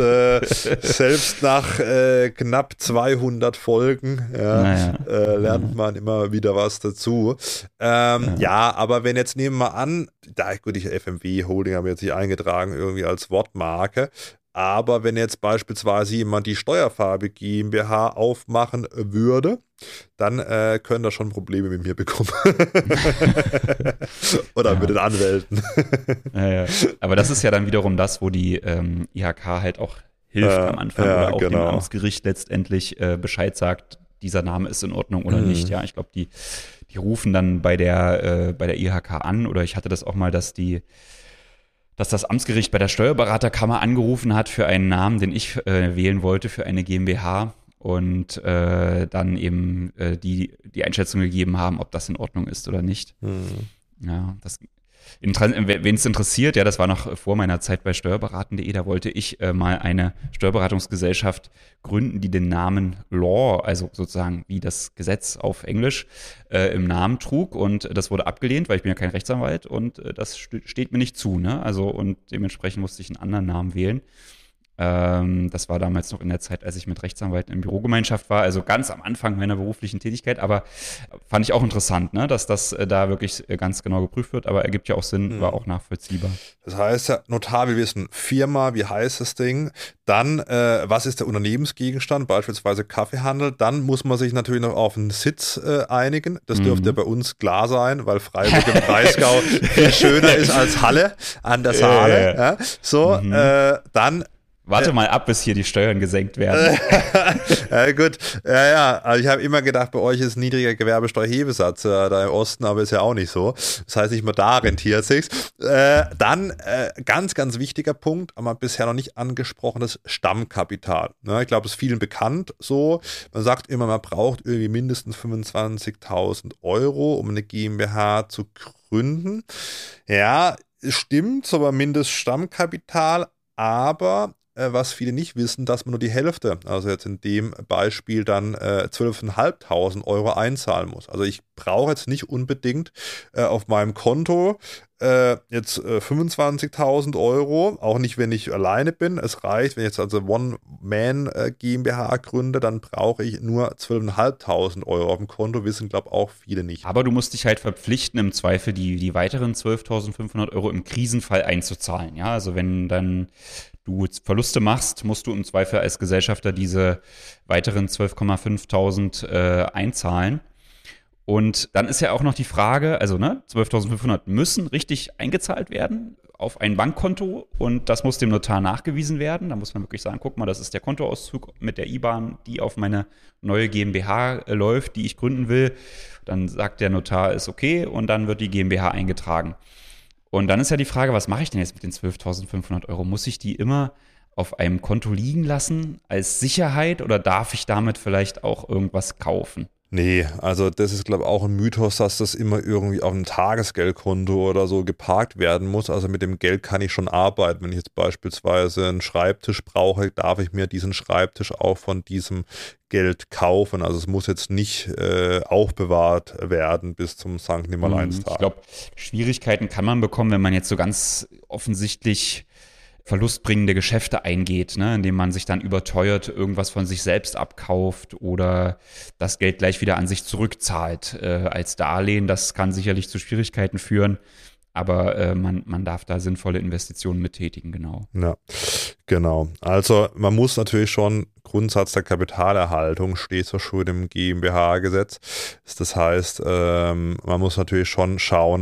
Selbst nach knapp 200 Folgen lernt man immer wieder was dazu. Ja, aber wenn jetzt nehmen wir an, die FMW Holding haben wir jetzt nicht eingetragen, irgendwie als Wortmarke. Aber wenn jetzt beispielsweise jemand die Steuerfarbe GmbH aufmachen würde, dann können da schon Probleme mit mir bekommen. Oder mit den Anwälten. Ja. Aber das ist ja dann wiederum das, wo die IHK halt auch hilft am Anfang oder auch dem Amtsgericht letztendlich Bescheid sagt, dieser Name ist in Ordnung oder nicht. Ja, ich glaube, die rufen dann bei der IHK an oder ich hatte das auch mal, dass das Amtsgericht bei der Steuerberaterkammer angerufen hat für einen Namen, den ich wählen wollte für eine GmbH und dann eben die Einschätzung gegeben haben, ob das in Ordnung ist oder nicht. Ja, wen es interessiert, ja, das war noch vor meiner Zeit bei steuerberaten.de, da wollte ich mal eine Steuerberatungsgesellschaft gründen, die den Namen Law, also sozusagen wie das Gesetz auf Englisch, im Namen trug und das wurde abgelehnt, weil ich bin ja kein Rechtsanwalt und das steht mir nicht zu, ne? Also und dementsprechend musste ich einen anderen Namen wählen. Das war damals noch in der Zeit, als ich mit Rechtsanwälten in Bürogemeinschaft war, also ganz am Anfang meiner beruflichen Tätigkeit, aber fand ich auch interessant, ne, dass das da wirklich ganz genau geprüft wird, aber ergibt ja auch Sinn, war auch nachvollziehbar. Das heißt, ja, Notar, wir wissen, Firma, wie heißt das Ding, dann, was ist der Unternehmensgegenstand, beispielsweise Kaffeehandel, dann muss man sich natürlich noch auf einen Sitz einigen, das dürfte bei uns klar sein, weil Freiburg im Breisgau viel schöner ist als Halle an der Saale, ja. So, dann Warte mal ab, bis hier die Steuern gesenkt werden. Ja, gut. Ja. Also ich habe immer gedacht, bei euch ist niedriger Gewerbesteuerhebesatz da im Osten, aber ist ja auch nicht so. Das heißt, nicht mal da rentiert sich's. Dann ganz, ganz wichtiger Punkt, aber bisher noch nicht angesprochenes Stammkapital. Ne, ich glaube, es ist vielen bekannt so. Man sagt immer, man braucht irgendwie mindestens 25.000 Euro, um eine GmbH zu gründen. Ja, stimmt, aber Mindeststammkapital, aber was viele nicht wissen, dass man nur die Hälfte, also jetzt in dem Beispiel dann 12.500 Euro einzahlen muss. Also ich brauche jetzt nicht unbedingt auf meinem Konto jetzt 25.000 Euro, auch nicht, wenn ich alleine bin. Es reicht, wenn ich jetzt also One-Man GmbH gründe, dann brauche ich nur 12.500 Euro auf dem Konto, wissen, glaube ich, auch viele nicht. Aber du musst dich halt verpflichten, im Zweifel die weiteren 12.500 Euro im Krisenfall einzuzahlen. Ja, also wenn dann du Verluste machst, musst du im Zweifel als Gesellschafter diese weiteren 12.500 einzahlen. Und dann ist ja auch noch die Frage, also 12.500 müssen richtig eingezahlt werden auf ein Bankkonto und das muss dem Notar nachgewiesen werden. Da muss man wirklich sagen, guck mal, das ist der Kontoauszug mit der IBAN, die auf meine neue GmbH läuft, die ich gründen will. Dann sagt der Notar, ist okay und dann wird die GmbH eingetragen. Und dann ist ja die Frage, was mache ich denn jetzt mit den 12.500 Euro? Muss ich die immer auf einem Konto liegen lassen als Sicherheit oder darf ich damit vielleicht auch irgendwas kaufen? Nee, also das ist, glaube ich, auch ein Mythos, dass das immer irgendwie auf einem Tagesgeldkonto oder so geparkt werden muss. Also mit dem Geld kann ich schon arbeiten. Wenn ich jetzt beispielsweise einen Schreibtisch brauche, darf ich mir diesen Schreibtisch auch von diesem Geld kaufen. Also es muss jetzt nicht aufbewahrt werden bis zum St. Nimmerleinstag. Ich glaube, Schwierigkeiten kann man bekommen, wenn man jetzt so ganz offensichtlich verlustbringende Geschäfte eingeht, ne, indem man sich dann überteuert irgendwas von sich selbst abkauft oder das Geld gleich wieder an sich zurückzahlt als Darlehen. Das kann sicherlich zu Schwierigkeiten führen, aber man darf da sinnvolle Investitionen mit tätigen, genau. Ja, genau. Also man muss natürlich schon, Grundsatz der Kapitalerhaltung steht so schon im GmbH-Gesetz. Das heißt, man muss natürlich schon schauen,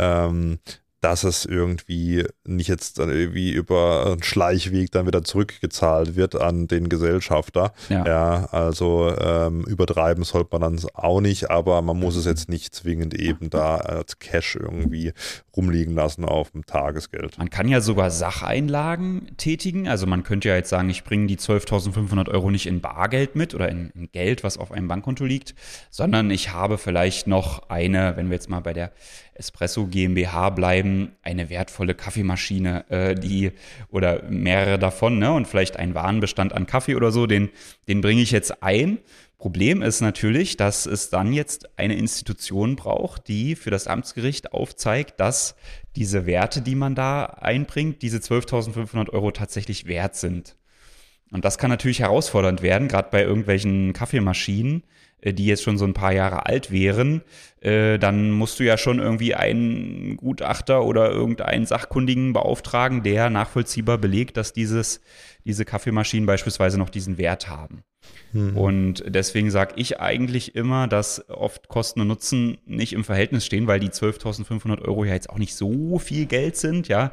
dass es irgendwie nicht jetzt dann irgendwie über einen Schleichweg dann wieder zurückgezahlt wird an den Gesellschafter. Ja, also übertreiben sollte man dann auch nicht, aber man muss es jetzt nicht zwingend eben da als Cash irgendwie rumliegen lassen auf dem Tagesgeld. Man kann ja sogar Sacheinlagen tätigen, also man könnte ja jetzt sagen, ich bringe die 12.500 Euro nicht in Bargeld mit oder in Geld, was auf einem Bankkonto liegt, sondern ich habe vielleicht noch eine, wenn wir jetzt mal bei der Espresso GmbH bleiben, eine wertvolle Kaffeemaschine, oder mehrere davon, ne, und vielleicht einen Warenbestand an Kaffee oder so, den bringe ich jetzt ein. Problem ist natürlich, dass es dann jetzt eine Institution braucht, die für das Amtsgericht aufzeigt, dass diese Werte, die man da einbringt, diese 12.500 Euro tatsächlich wert sind. Und das kann natürlich herausfordernd werden, gerade bei irgendwelchen Kaffeemaschinen, die jetzt schon so ein paar Jahre alt wären, dann musst du ja schon irgendwie einen Gutachter oder irgendeinen Sachkundigen beauftragen, der nachvollziehbar belegt, dass diese Kaffeemaschinen beispielsweise noch diesen Wert haben. Und deswegen sage ich eigentlich immer, dass oft Kosten und Nutzen nicht im Verhältnis stehen, weil die 12.500 Euro ja jetzt auch nicht so viel Geld sind, ja,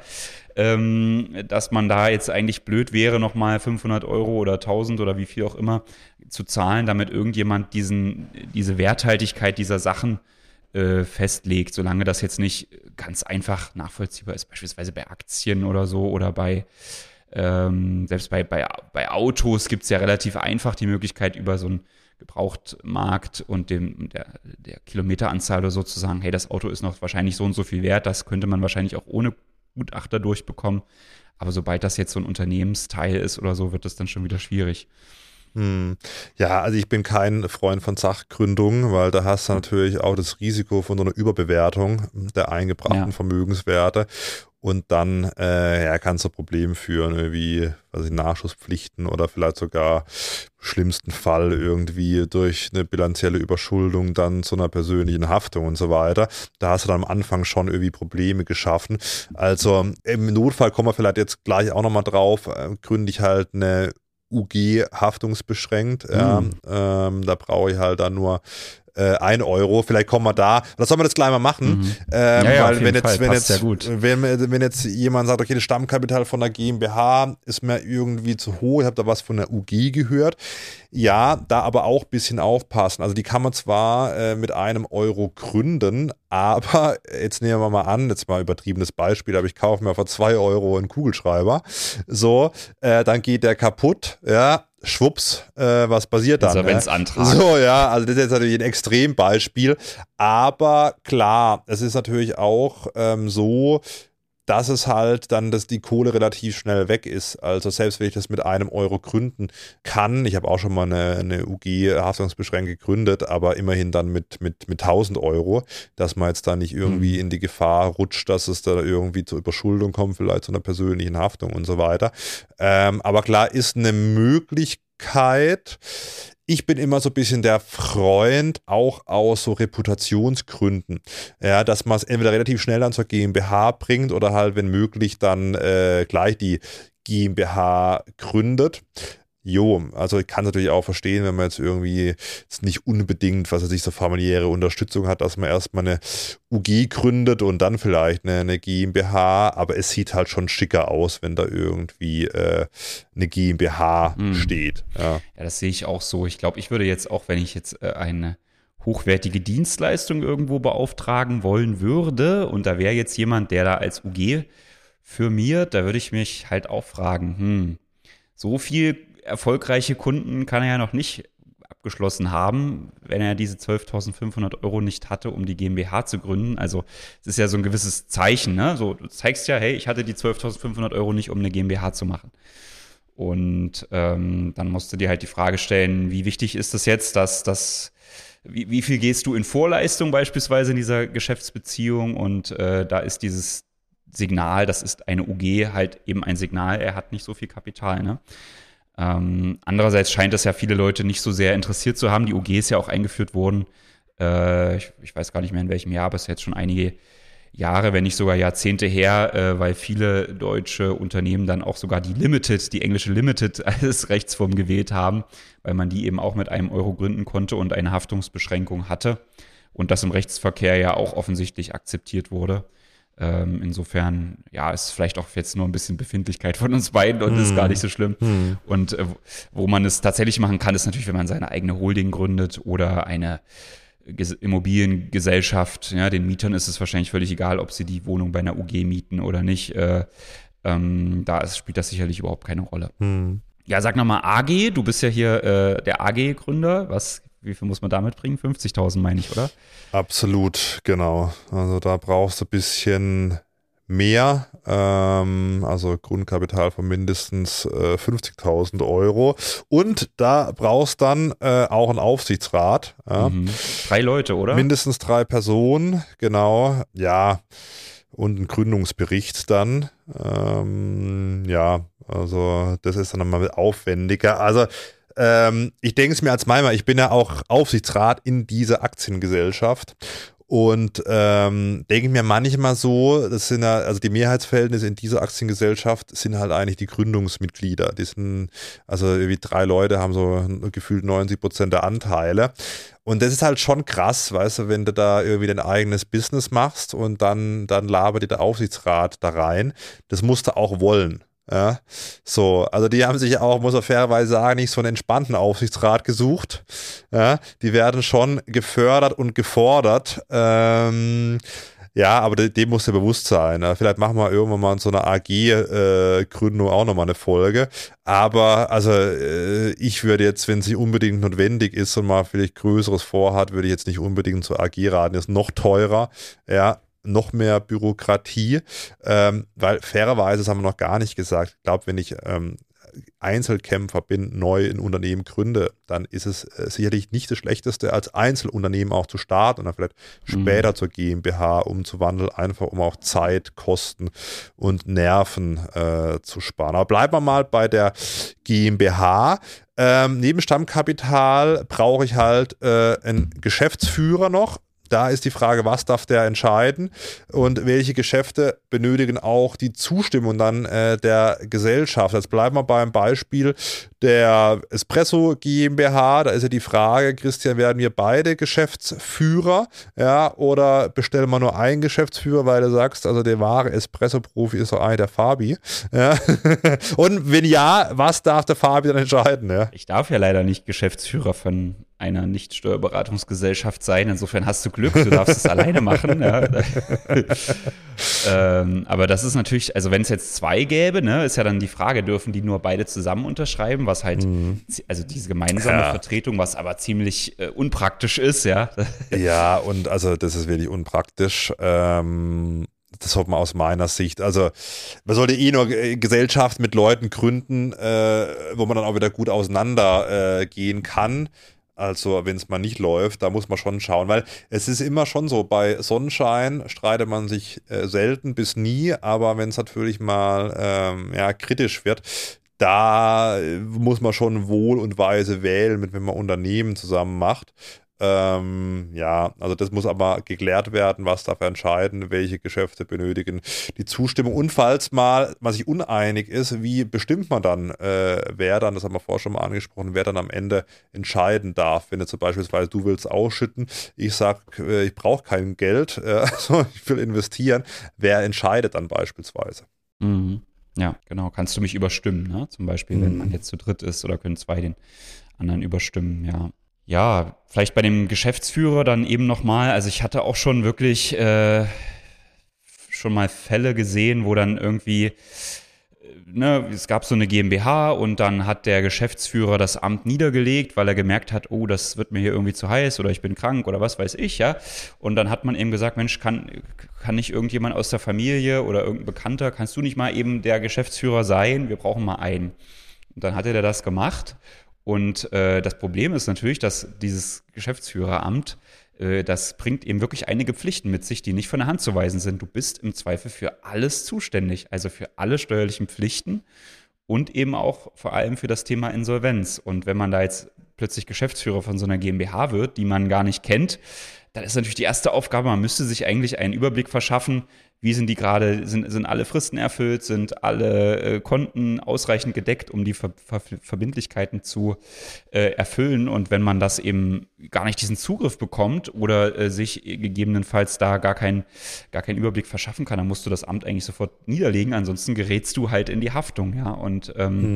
dass man da jetzt eigentlich blöd wäre, nochmal 500 Euro oder 1.000 oder wie viel auch immer zu zahlen, damit irgendjemand diese Werthaltigkeit dieser Sachen festlegt, solange das jetzt nicht ganz einfach nachvollziehbar ist, beispielsweise bei Aktien oder so oder selbst bei Autos gibt es ja relativ einfach die Möglichkeit, über so einen Gebrauchtmarkt und der Kilometeranzahl oder so zu sagen, hey, das Auto ist noch wahrscheinlich so und so viel wert, das könnte man wahrscheinlich auch ohne Gutachter durchbekommen. Aber sobald das jetzt so ein Unternehmensteil ist oder so, wird das dann schon wieder schwierig. Ja, also ich bin kein Freund von Sachgründung, weil da hast du natürlich auch das Risiko von so einer Überbewertung der eingebrachten Vermögenswerte. Und dann kann es zu Problemen führen, wie Nachschusspflichten oder vielleicht sogar im schlimmsten Fall irgendwie durch eine bilanzielle Überschuldung dann zu einer persönlichen Haftung und so weiter. Da hast du dann am Anfang schon irgendwie Probleme geschaffen. Also im Notfall kommen wir vielleicht jetzt gleich auch nochmal drauf, gründe ich halt eine UG haftungsbeschränkt. Da brauche ich halt dann nur 1 Euro, vielleicht kommen wir da, das soll man das gleich mal machen, weil wenn jetzt jemand sagt, okay, das Stammkapital von der GmbH ist mir irgendwie zu hoch, ich habe da was von der UG gehört, ja, da aber auch ein bisschen aufpassen, also die kann man zwar mit 1 Euro gründen, aber jetzt nehmen wir mal an, jetzt mal übertriebenes Beispiel, aber ich kaufe mir für 2 Euro einen Kugelschreiber, so, dann geht der kaputt, ja, schwupps, was passiert dann? Insolvenzantrag. So, ja, also das ist jetzt natürlich ein Extrembeispiel, aber klar, es ist natürlich auch so, dass es halt dann, dass die Kohle relativ schnell weg ist. Also selbst wenn ich das mit 1 Euro gründen kann, ich habe auch schon mal eine UG haftungsbeschränkt gegründet, aber immerhin dann mit 1.000 Euro, dass man jetzt da nicht irgendwie in die Gefahr rutscht, dass es da irgendwie zur Überschuldung kommt, vielleicht zu einer persönlichen Haftung und so weiter. Aber klar ist eine Möglichkeit. Ich bin immer so ein bisschen der Freund, auch aus so Reputationsgründen, ja, dass man es entweder relativ schnell dann zur GmbH bringt oder halt, wenn möglich, dann gleich die GmbH gründet. Jo, also ich kann es natürlich auch verstehen, wenn man jetzt irgendwie jetzt nicht unbedingt, was weiß ich, so familiäre Unterstützung hat, dass man erstmal eine UG gründet und dann vielleicht eine GmbH, aber es sieht halt schon schicker aus, wenn da irgendwie eine GmbH steht. Ja, das sehe ich auch so. Ich glaube, ich würde jetzt auch, wenn ich jetzt eine hochwertige Dienstleistung irgendwo beauftragen wollen würde und da wäre jetzt jemand, der da als UG firmiert, da würde ich mich halt auch fragen, so viel erfolgreiche Kunden kann er ja noch nicht abgeschlossen haben, wenn er diese 12.500 Euro nicht hatte, um die GmbH zu gründen. Also es ist ja so ein gewisses Zeichen, ne? So, du zeigst ja, hey, ich hatte die 12.500 Euro nicht, um eine GmbH zu machen. Und dann musst du dir halt die Frage stellen, wie wichtig ist das jetzt, wie viel gehst du in Vorleistung beispielsweise in dieser Geschäftsbeziehung und da ist dieses Signal, das ist eine UG, halt eben ein Signal, er hat nicht so viel Kapital, ne? Andererseits scheint es ja viele Leute nicht so sehr interessiert zu haben. Die UG ist ja auch eingeführt worden. Ich weiß gar nicht mehr in welchem Jahr, aber es ist jetzt schon einige Jahre, wenn nicht sogar Jahrzehnte her, weil viele deutsche Unternehmen dann auch sogar die englische Limited als Rechtsform gewählt haben, weil man die eben auch mit 1 Euro gründen konnte und eine Haftungsbeschränkung hatte und das im Rechtsverkehr ja auch offensichtlich akzeptiert wurde. Insofern, ja, ist vielleicht auch jetzt nur ein bisschen Befindlichkeit von uns beiden und ist gar nicht so schlimm. Und wo man es tatsächlich machen kann, ist natürlich, wenn man seine eigene Holding gründet oder eine Immobiliengesellschaft. Ja, den Mietern ist es wahrscheinlich völlig egal, ob sie die Wohnung bei einer UG mieten oder nicht. Spielt das sicherlich überhaupt keine Rolle. Ja, sag nochmal AG, du bist ja hier der AG-Gründer. Wie viel muss man da mitbringen? 50.000 meine ich, oder? Absolut, genau. Also da brauchst du ein bisschen mehr, also Grundkapital von mindestens 50.000 Euro. Und da brauchst dann auch einen Aufsichtsrat. Ja. 3 Leute, oder? Mindestens 3 Personen, genau. Ja, und einen Gründungsbericht dann. Ja, also das ist dann nochmal aufwendiger. Also ich denke es mir als Meimer, ich bin ja auch Aufsichtsrat in dieser Aktiengesellschaft und denke mir manchmal so, das sind ja, also die Mehrheitsverhältnisse in dieser Aktiengesellschaft sind halt eigentlich die Gründungsmitglieder. Die sind, also irgendwie 3 Leute haben so gefühlt 90% der Anteile. Und das ist halt schon krass, weißt du, wenn du da irgendwie dein eigenes Business machst und dann labert dir der Aufsichtsrat da rein. Das musst du auch wollen. Ja, so, also die haben sich auch, muss man fairerweise sagen, nicht so einen entspannten Aufsichtsrat gesucht. Ja, die werden schon gefördert und gefordert. Ja, aber dem muss ja bewusst sein. Ja. Vielleicht machen wir irgendwann mal in so einer AG-Gründung auch nochmal eine Folge. Aber also ich würde jetzt, wenn es nicht unbedingt notwendig ist und mal vielleicht Größeres vorhat, würde ich jetzt nicht unbedingt zur AG raten. Ist noch teurer, ja. Noch mehr Bürokratie, weil fairerweise, das haben wir noch gar nicht gesagt, ich glaube, wenn ich Einzelkämpfer bin, neu ein Unternehmen gründe, dann ist es sicherlich nicht das Schlechteste, als Einzelunternehmen auch zu starten und dann vielleicht später zur GmbH umzuwandeln, einfach um auch Zeit, Kosten und Nerven zu sparen. Aber bleiben wir mal bei der GmbH. Neben Stammkapital brauche ich halt einen Geschäftsführer noch. Da ist die Frage, was darf der entscheiden und welche Geschäfte benötigen auch die Zustimmung dann der Gesellschaft. Jetzt bleiben wir beim Beispiel der Espresso GmbH. Da ist ja die Frage, Christian, werden wir beide Geschäftsführer, ja, oder bestellen wir nur einen Geschäftsführer, weil du sagst, also der wahre Espresso-Profi ist doch eigentlich der Fabi. Ja. Und wenn ja, was darf der Fabi dann entscheiden? Ja? Ich darf ja leider nicht Geschäftsführer von einer Nicht-Steuerberatungsgesellschaft sein. Insofern hast du Glück, du darfst es alleine machen. Ja. Aber das ist natürlich, also wenn es jetzt zwei gäbe, ne, ist ja dann die Frage, dürfen die nur beide zusammen unterschreiben, was halt, also diese gemeinsame Vertretung, was aber ziemlich unpraktisch ist, ja. Ja, und also das ist wirklich unpraktisch. Das hofft man aus meiner Sicht. Also man sollte nur Gesellschaft mit Leuten gründen, wo man dann auch wieder gut auseinander gehen kann. Also wenn es mal nicht läuft, da muss man schon schauen, weil es ist immer schon so, bei Sonnenschein streitet man sich selten bis nie, aber wenn es natürlich mal kritisch wird, da muss man schon wohl und weise wählen, wenn man Unternehmen zusammen macht. Also das muss aber geklärt werden, was darf entscheiden, welche Geschäfte benötigen die Zustimmung und falls mal man sich uneinig ist, wie bestimmt man dann, wer dann, das haben wir vorher schon mal angesprochen, wer dann am Ende entscheiden darf, wenn du zum Beispiel du willst ausschütten, ich sag, ich brauche kein Geld, ich will investieren, wer entscheidet dann beispielsweise? Mhm. Ja, genau, kannst du mich überstimmen, ne? Zum Beispiel, wenn man jetzt zu dritt ist oder können zwei den anderen überstimmen, ja. Ja, vielleicht bei dem Geschäftsführer dann eben nochmal, also ich hatte auch schon wirklich schon mal Fälle gesehen, wo dann irgendwie, es gab so eine GmbH und dann hat der Geschäftsführer das Amt niedergelegt, weil er gemerkt hat, oh, das wird mir hier irgendwie zu heiß oder ich bin krank oder was weiß ich, ja. Und dann hat man eben gesagt, Mensch, kann nicht irgendjemand aus der Familie oder irgendein Bekannter, kannst du nicht mal eben der Geschäftsführer sein? Wir brauchen mal einen. Und dann hatte der das gemacht. Und das Problem ist natürlich, dass dieses Geschäftsführeramt, das bringt eben wirklich einige Pflichten mit sich, die nicht von der Hand zu weisen sind. Du bist im Zweifel für alles zuständig, also für alle steuerlichen Pflichten und eben auch vor allem für das Thema Insolvenz. Und wenn man da jetzt plötzlich Geschäftsführer von so einer GmbH wird, die man gar nicht kennt, dann ist natürlich die erste Aufgabe, man müsste sich eigentlich einen Überblick verschaffen, wie sind die gerade, sind alle Fristen erfüllt, sind alle Konten ausreichend gedeckt, um die Verbindlichkeiten zu erfüllen. Und wenn man das eben gar nicht diesen Zugriff bekommt oder sich gegebenenfalls da gar keinen Überblick verschaffen kann, dann musst du das Amt eigentlich sofort niederlegen, ansonsten gerätst du halt in die Haftung, ja. Und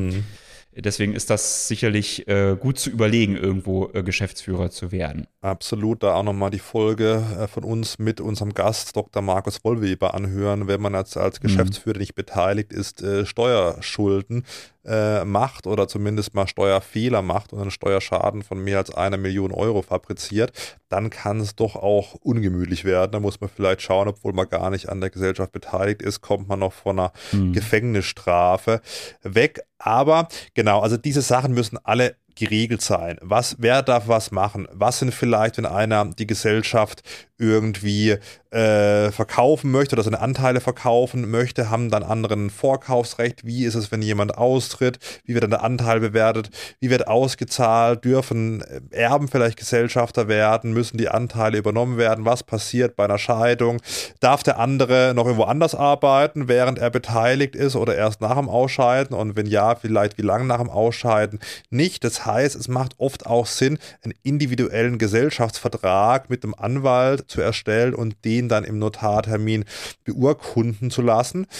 deswegen ist das sicherlich gut zu überlegen, irgendwo Geschäftsführer zu werden. Absolut, da auch nochmal die Folge von uns mit unserem Gast Dr. Markus Wollweber anhören, wenn man als Geschäftsführer nicht beteiligt ist, Steuerschulden macht oder zumindest mal Steuerfehler macht und einen Steuerschaden von mehr als 1 Million Euro fabriziert, dann kann es doch auch ungemütlich werden. Da muss man vielleicht schauen, obwohl man gar nicht an der Gesellschaft beteiligt ist, kommt man noch von einer Gefängnisstrafe weg. Aber genau, also diese Sachen müssen alle geregelt sein. Wer darf was machen? Was sind vielleicht, wenn einer die Gesellschaft irgendwie verkaufen möchte oder seine Anteile verkaufen möchte, haben dann anderen ein Vorkaufsrecht. Wie ist es, wenn jemand austritt? Wie wird dann der Anteil bewertet? Wie wird ausgezahlt? Dürfen Erben vielleicht Gesellschafter werden? Müssen die Anteile übernommen werden? Was passiert bei einer Scheidung? Darf der andere noch irgendwo anders arbeiten, während er beteiligt ist oder erst nach dem Ausscheiden? Und wenn ja, vielleicht wie lange nach dem Ausscheiden nicht? Das heißt, es macht oft auch Sinn, einen individuellen Gesellschaftsvertrag mit einem Anwalt zu erstellen und den dann im Notartermin beurkunden zu lassen.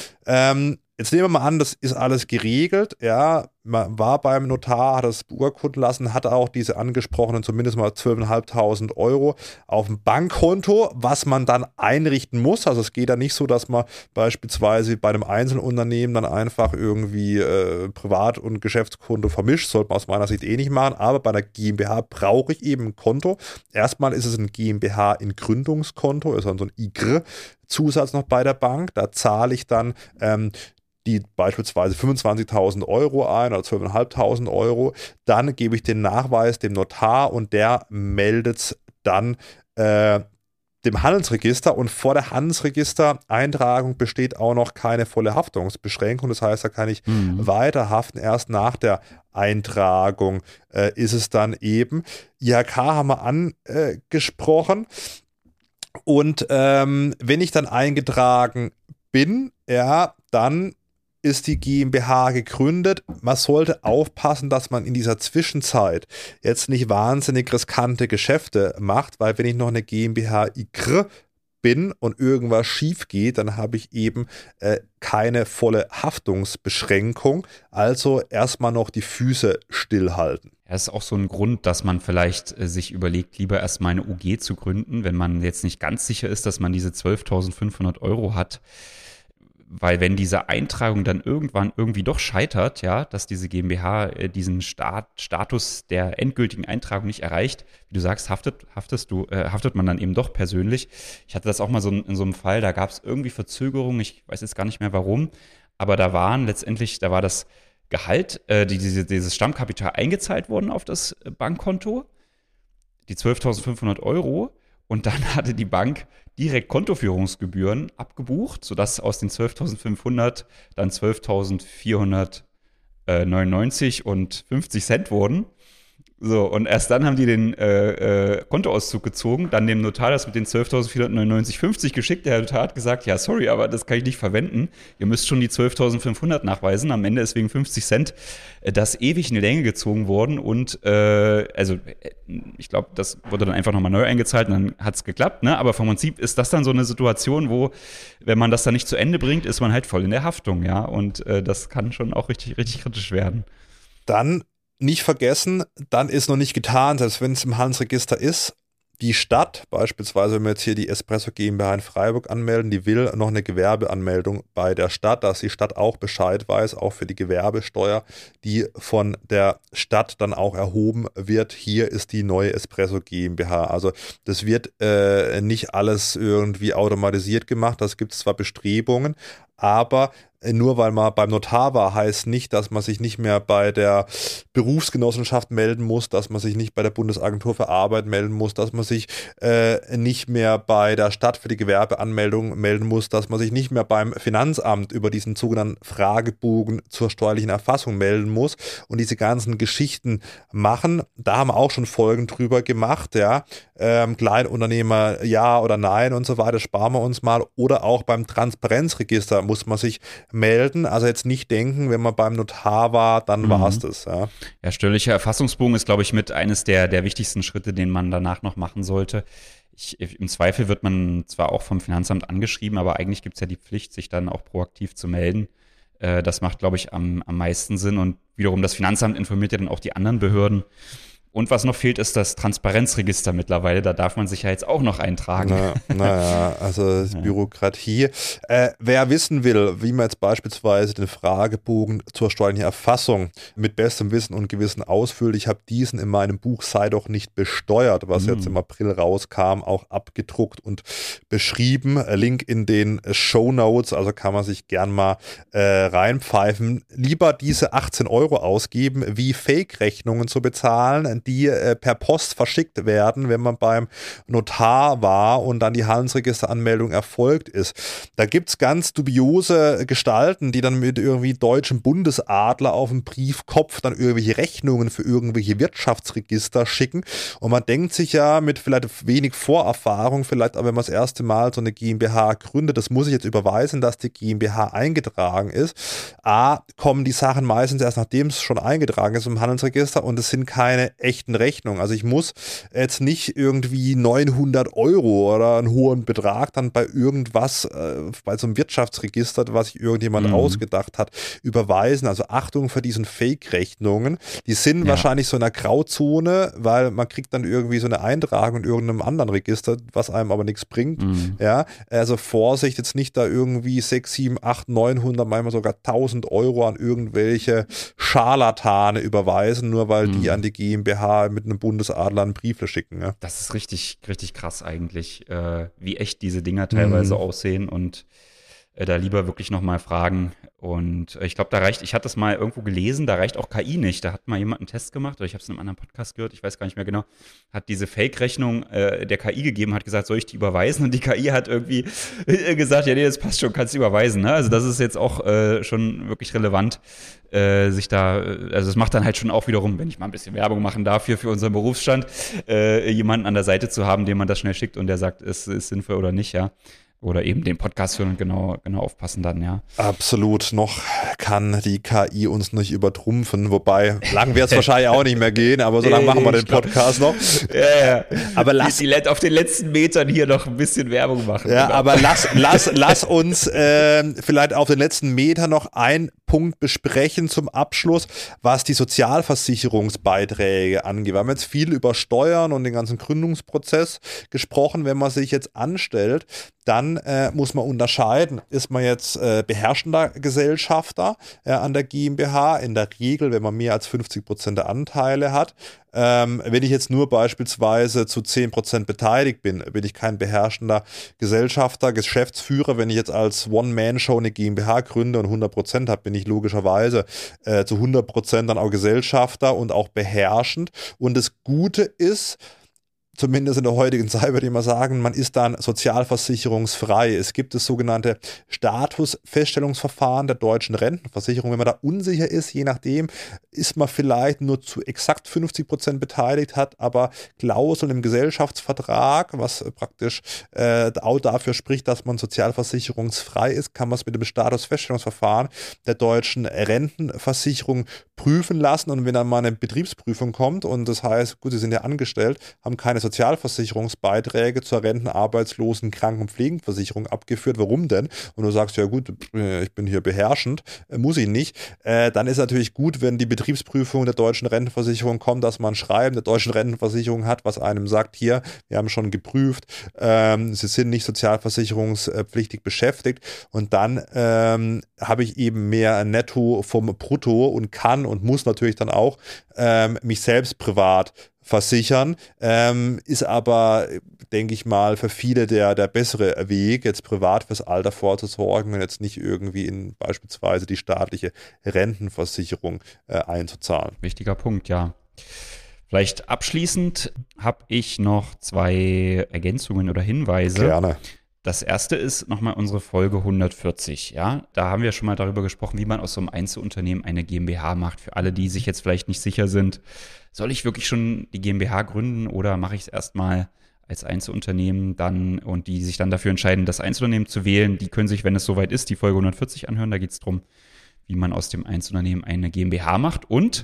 Jetzt nehmen wir mal an, das ist alles geregelt, ja, man war beim Notar, hat das beurkunden lassen, hat auch diese angesprochenen zumindest mal 12.500 Euro auf dem Bankkonto, was man dann einrichten muss. Also es geht ja nicht so, dass man beispielsweise bei einem Einzelunternehmen dann einfach irgendwie Privat- und Geschäftskonto vermischt, sollte man aus meiner Sicht nicht machen, aber bei einer GmbH brauche ich eben ein Konto. Erstmal ist es ein GmbH in Gründungskonto, ist dann so ein IGR-Zusatz noch bei der Bank, da zahle ich dann die beispielsweise 25.000 Euro ein oder 12.500 Euro, dann gebe ich den Nachweis dem Notar und der meldet es dann dem Handelsregister, und vor der Handelsregistereintragung besteht auch noch keine volle Haftungsbeschränkung. Das heißt, da kann ich weiter haften. Erst nach der Eintragung ist es dann eben. IHK haben wir angesprochen. Und wenn ich dann eingetragen bin, ja, dann ist die GmbH gegründet. Man sollte aufpassen, dass man in dieser Zwischenzeit jetzt nicht wahnsinnig riskante Geschäfte macht, weil wenn ich noch eine GmbH IGR bin und irgendwas schief geht, dann habe ich eben keine volle Haftungsbeschränkung. Also erstmal noch die Füße stillhalten. Das ist auch so ein Grund, dass man vielleicht sich überlegt, lieber erstmal eine UG zu gründen, wenn man jetzt nicht ganz sicher ist, dass man diese 12.500 Euro hat. Weil wenn diese Eintragung dann irgendwann irgendwie doch scheitert, ja, dass diese GmbH diesen Status der endgültigen Eintragung nicht erreicht, wie du sagst, haftet man dann eben doch persönlich. Ich hatte das auch mal so in so einem Fall, da gab es irgendwie Verzögerungen, ich weiß jetzt gar nicht mehr warum, aber da war das Gehalt, dieses Stammkapital eingezahlt worden auf das Bankkonto, die 12.500 Euro, und dann hatte die Bank direkt Kontoführungsgebühren abgebucht, sodass aus den 12.500 dann 12.499 und 50 Cent wurden. So, und erst dann haben die den Kontoauszug gezogen, dann dem Notar das mit den 12.499,50 geschickt. Der Notar hat gesagt, ja, sorry, aber das kann ich nicht verwenden. Ihr müsst schon die 12.500 nachweisen. Am Ende ist wegen 50 Cent das ewig in die Länge gezogen worden. Und ich glaube, das wurde dann einfach nochmal neu eingezahlt und dann hat es geklappt. Ne? Aber vom Prinzip ist das dann so eine Situation, wo, wenn man das dann nicht zu Ende bringt, ist man halt voll in der Haftung. Ja, und das kann schon auch richtig, richtig kritisch werden. Dann nicht vergessen, dann ist noch nicht getan, selbst wenn es im Handelsregister ist, die Stadt, beispielsweise wenn wir jetzt hier die Espresso GmbH in Freiburg anmelden, die will noch eine Gewerbeanmeldung bei der Stadt, dass die Stadt auch Bescheid weiß, auch für die Gewerbesteuer, die von der Stadt dann auch erhoben wird. Hier ist die neue Espresso GmbH. Also das wird nicht alles irgendwie automatisiert gemacht, das gibt es zwar Bestrebungen, aber nur weil man beim Notar war, heißt nicht, dass man sich nicht mehr bei der Berufsgenossenschaft melden muss, dass man sich nicht bei der Bundesagentur für Arbeit melden muss, dass man sich nicht mehr bei der Stadt für die Gewerbeanmeldung melden muss, dass man sich nicht mehr beim Finanzamt über diesen sogenannten Fragebogen zur steuerlichen Erfassung melden muss und diese ganzen Geschichten machen. Da haben wir auch schon Folgen drüber gemacht, ja. Kleinunternehmer ja oder nein und so weiter, sparen wir uns mal. Oder auch beim Transparenzregister muss man sich melden. Also jetzt nicht denken, wenn man beim Notar war, dann war es das. Ja, steuerlicher Erfassungsbogen ist, glaube ich, mit eines der wichtigsten Schritte, den man danach noch machen sollte. Im Zweifel wird man zwar auch vom Finanzamt angeschrieben, aber eigentlich gibt es ja die Pflicht, sich dann auch proaktiv zu melden. Das macht, glaube ich, am meisten Sinn. Und wiederum das Finanzamt informiert ja dann auch die anderen Behörden. Und was noch fehlt, ist das Transparenzregister mittlerweile. Da darf man sich ja jetzt auch noch eintragen. Naja, also Bürokratie. Wer wissen will, wie man jetzt beispielsweise den Fragebogen zur steuerlichen Erfassung mit bestem Wissen und Gewissen ausfüllt, ich habe diesen in meinem Buch Sei doch nicht besteuert, was jetzt im April rauskam, auch abgedruckt und beschrieben. Link in den Shownotes, also kann man sich gern mal reinpfeifen. Lieber diese 18 Euro ausgeben, wie Fake-Rechnungen zu bezahlen, die per Post verschickt werden, wenn man beim Notar war und dann die Handelsregisteranmeldung erfolgt ist. Da gibt es ganz dubiose Gestalten, die dann mit irgendwie deutschen Bundesadler auf dem Briefkopf dann irgendwelche Rechnungen für irgendwelche Wirtschaftsregister schicken. Und man denkt sich ja mit vielleicht wenig Vorerfahrung, vielleicht auch wenn man das erste Mal so eine GmbH gründet, das muss ich jetzt überweisen, dass die GmbH eingetragen ist. Kommen die Sachen meistens erst nachdem es schon eingetragen ist im Handelsregister und es sind keine echten Rechnungen. Also ich muss jetzt nicht irgendwie 900 Euro oder einen hohen Betrag dann bei irgendwas, bei so einem Wirtschaftsregister, was sich irgendjemand ausgedacht hat, überweisen. Also Achtung für diesen Fake-Rechnungen. Die sind wahrscheinlich so in einer Grauzone, weil man kriegt dann irgendwie so eine Eintragung in irgendeinem anderen Register, was einem aber nichts bringt. Ja, also Vorsicht, jetzt nicht da irgendwie 6, 7, 8, 900, manchmal sogar 1000 Euro an irgendwelche Scharlatane überweisen, nur weil die an die GmbH mit einem Bundesadler einen Brief schicken. Ja. Das ist richtig, richtig krass eigentlich, wie echt diese Dinger teilweise aussehen. Und da lieber wirklich nochmal fragen. Und ich glaube, ich hatte das mal irgendwo gelesen, da reicht auch KI nicht. Da hat mal jemand einen Test gemacht, oder ich habe es in einem anderen Podcast gehört, ich weiß gar nicht mehr genau, hat diese Fake-Rechnung der KI gegeben, hat gesagt, soll ich die überweisen? Und die KI hat irgendwie gesagt, ja, nee, das passt schon, kannst du überweisen. Ne? Also das ist jetzt auch schon wirklich relevant, also es macht dann halt schon auch wiederum, wenn ich mal ein bisschen Werbung machen darf hier für unseren Berufsstand, jemanden an der Seite zu haben, dem man das schnell schickt und der sagt, es ist sinnvoll oder nicht, ja. Oder eben den Podcast hören und genau aufpassen dann, ja. Absolut, noch kann die KI uns nicht übertrumpfen, wobei lang wird es wahrscheinlich auch nicht mehr gehen, aber so lange machen wir den Podcast noch. Ja. Aber die auf den letzten Metern hier noch ein bisschen Werbung machen. Ja, genau. Aber lass uns vielleicht auf den letzten Metern noch einen Punkt besprechen zum Abschluss, was die Sozialversicherungsbeiträge angeht. Wir haben jetzt viel über Steuern und den ganzen Gründungsprozess gesprochen. Wenn man sich jetzt anstellt, dann muss man unterscheiden, ist man jetzt beherrschender Gesellschafter an der GmbH, in der Regel, wenn man mehr als 50% der Anteile hat. Wenn ich jetzt nur beispielsweise zu 10% beteiligt bin ich kein beherrschender Gesellschafter, Geschäftsführer. Wenn ich jetzt als One-Man-Show eine GmbH gründe und 100% habe, bin ich logischerweise zu 100% dann auch Gesellschafter und auch beherrschend. Und das Gute ist, zumindest in der heutigen Zeit würde ich mal sagen, man ist dann sozialversicherungsfrei. Es gibt das sogenannte Statusfeststellungsverfahren der deutschen Rentenversicherung. Wenn man da unsicher ist, je nachdem, ist man vielleicht nur zu exakt 50% beteiligt, hat aber Klauseln im Gesellschaftsvertrag, was praktisch auch dafür spricht, dass man sozialversicherungsfrei ist, kann man es mit dem Statusfeststellungsverfahren der deutschen Rentenversicherung prüfen lassen. Und wenn dann mal eine Betriebsprüfung kommt und das heißt, gut, Sie sind ja angestellt, haben keine Sozialversicherungsbeiträge zur Renten-, Arbeitslosen-, Kranken- und Pflegenversicherung abgeführt. Warum denn? Und du sagst, ja gut, ich bin hier beherrschend, muss ich nicht. Dann ist natürlich gut, wenn die Betriebsprüfung der deutschen Rentenversicherung kommt, dass man ein Schreiben der deutschen Rentenversicherung hat, was einem sagt, hier, wir haben schon geprüft, Sie sind nicht sozialversicherungspflichtig beschäftigt und dann habe ich eben mehr Netto vom Brutto und kann und muss natürlich dann auch mich selbst privat versichern, ist aber, denke ich mal, für viele der bessere Weg, jetzt privat fürs Alter vorzusorgen und jetzt nicht irgendwie in beispielsweise die staatliche Rentenversicherung einzuzahlen. Wichtiger Punkt, ja. Vielleicht abschließend habe ich noch 2 Ergänzungen oder Hinweise. Gerne. Das erste ist nochmal unsere Folge 140, ja. Da haben wir schon mal darüber gesprochen, wie man aus so einem Einzelunternehmen eine GmbH macht. Für alle, die sich jetzt vielleicht nicht sicher sind, soll ich wirklich schon die GmbH gründen oder mache ich es erstmal als Einzelunternehmen dann und die sich dann dafür entscheiden, das Einzelunternehmen zu wählen, die können sich, wenn es soweit ist, die Folge 140 anhören. Da geht es darum, wie man aus dem Einzelunternehmen eine GmbH macht. Und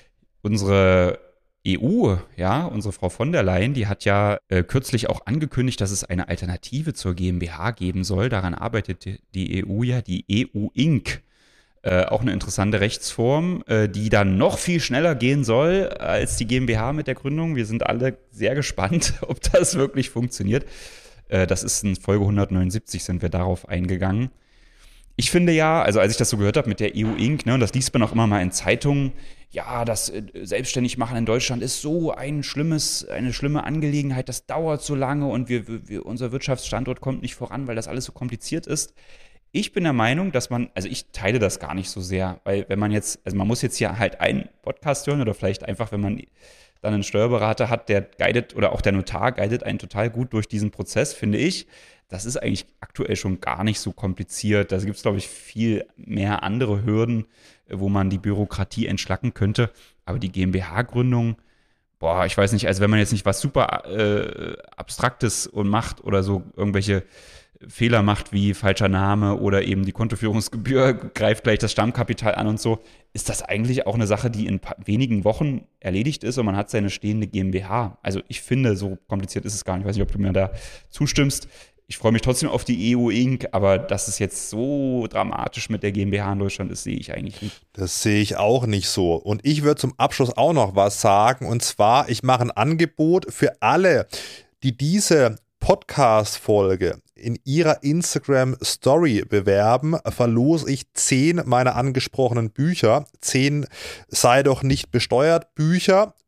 unsere EU, ja, unsere Frau von der Leyen, die hat ja kürzlich auch angekündigt, dass es eine Alternative zur GmbH geben soll. Daran arbeitet die EU ja, die EU Inc. Auch eine interessante Rechtsform, die dann noch viel schneller gehen soll als die GmbH mit der Gründung. Wir sind alle sehr gespannt, ob das wirklich funktioniert. Das ist in Folge 179 sind wir darauf eingegangen. Ich finde ja, also als ich das so gehört habe mit der EU Inc., ne, und das liest man auch immer mal in Zeitungen, ja, das Selbstständigmachen in Deutschland ist so eine schlimme Angelegenheit, das dauert so lange und unser Wirtschaftsstandort kommt nicht voran, weil das alles so kompliziert ist. Ich bin der Meinung, also ich teile das gar nicht so sehr, weil wenn man jetzt, also man muss jetzt hier halt einen Podcast hören oder vielleicht einfach, wenn man dann einen Steuerberater hat, der guidet oder auch der Notar guidet einen total gut durch diesen Prozess, finde ich. Das ist eigentlich aktuell schon gar nicht so kompliziert. Da gibt es, glaube ich, viel mehr andere Hürden, wo man die Bürokratie entschlacken könnte. Aber die GmbH-Gründung, ich weiß nicht, also wenn man jetzt nicht was super Abstraktes und macht oder so irgendwelche Fehler macht wie falscher Name oder eben die Kontoführungsgebühr greift gleich das Stammkapital an und so, ist das eigentlich auch eine Sache, die in wenigen Wochen erledigt ist und man hat seine stehende GmbH. Also ich finde, so kompliziert ist es gar nicht. Ich weiß nicht, ob du mir da zustimmst. Ich freue mich trotzdem auf die EU Inc., aber dass es jetzt so dramatisch mit der GmbH in Deutschland ist, sehe ich eigentlich nicht. Das sehe ich auch nicht so. Und ich würde zum Abschluss auch noch was sagen. Und zwar, ich mache ein Angebot für alle, die diese Podcast-Folge in ihrer Instagram-Story bewerben, verlose ich 10 meiner angesprochenen Bücher. 10 sei doch nicht besteuert Bücher.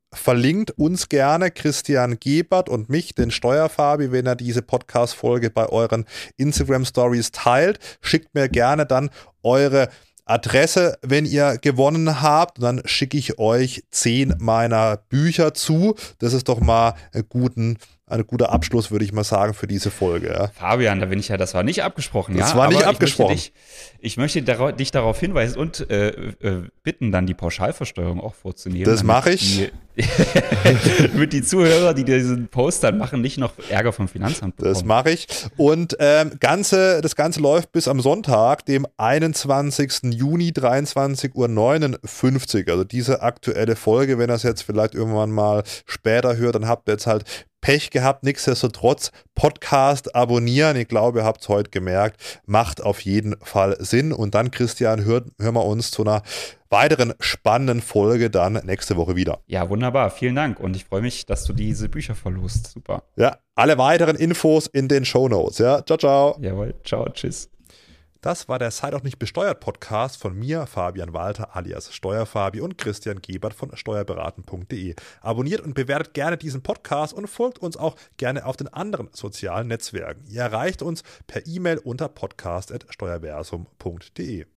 verlinkt uns gerne, Christian Gebert und mich, den Steuerfabi, wenn ihr diese Podcast-Folge bei euren Instagram-Stories teilt. Schickt mir gerne dann eure Adresse, wenn ihr gewonnen habt. Und dann schicke ich euch 10 meiner Bücher zu. Das ist doch mal ein guter Abschluss, würde ich mal sagen, für diese Folge. Ja. Fabian, das war nicht abgesprochen. Das war nicht abgesprochen. Ich möchte dich darauf hinweisen und bitten, dann die Pauschalversteuerung auch vorzunehmen. Das mache ich. Damit die Zuhörer, die diesen Post dann machen, nicht noch Ärger vom Finanzamt bekommen. Das mache ich. Und das Ganze läuft bis am Sonntag, dem 21. Juni, 23:59 Uhr. Also diese aktuelle Folge, wenn ihr es jetzt vielleicht irgendwann mal später hört, dann habt ihr jetzt halt Pech gehabt. Nichtsdestotrotz Podcast abonnieren. Ich glaube, ihr habt es heute gemerkt. Macht auf jeden Fall Sinn. Und dann, Christian, hören wir uns zu einer weiteren spannenden Folge dann nächste Woche wieder. Ja, wunderbar. Vielen Dank. Und ich freue mich, dass du diese Bücher verlost. Super. Ja, alle weiteren Infos in den Shownotes. Ja, ciao, ciao. Jawohl, ciao, tschüss. Das war der Seid auch nicht besteuert Podcast von mir, Fabian Walter alias Steuerfabi und Christian Gebert von steuerberaten.de. Abonniert und bewertet gerne diesen Podcast und folgt uns auch gerne auf den anderen sozialen Netzwerken. Ihr erreicht uns per E-Mail unter podcast@steuerversum.de.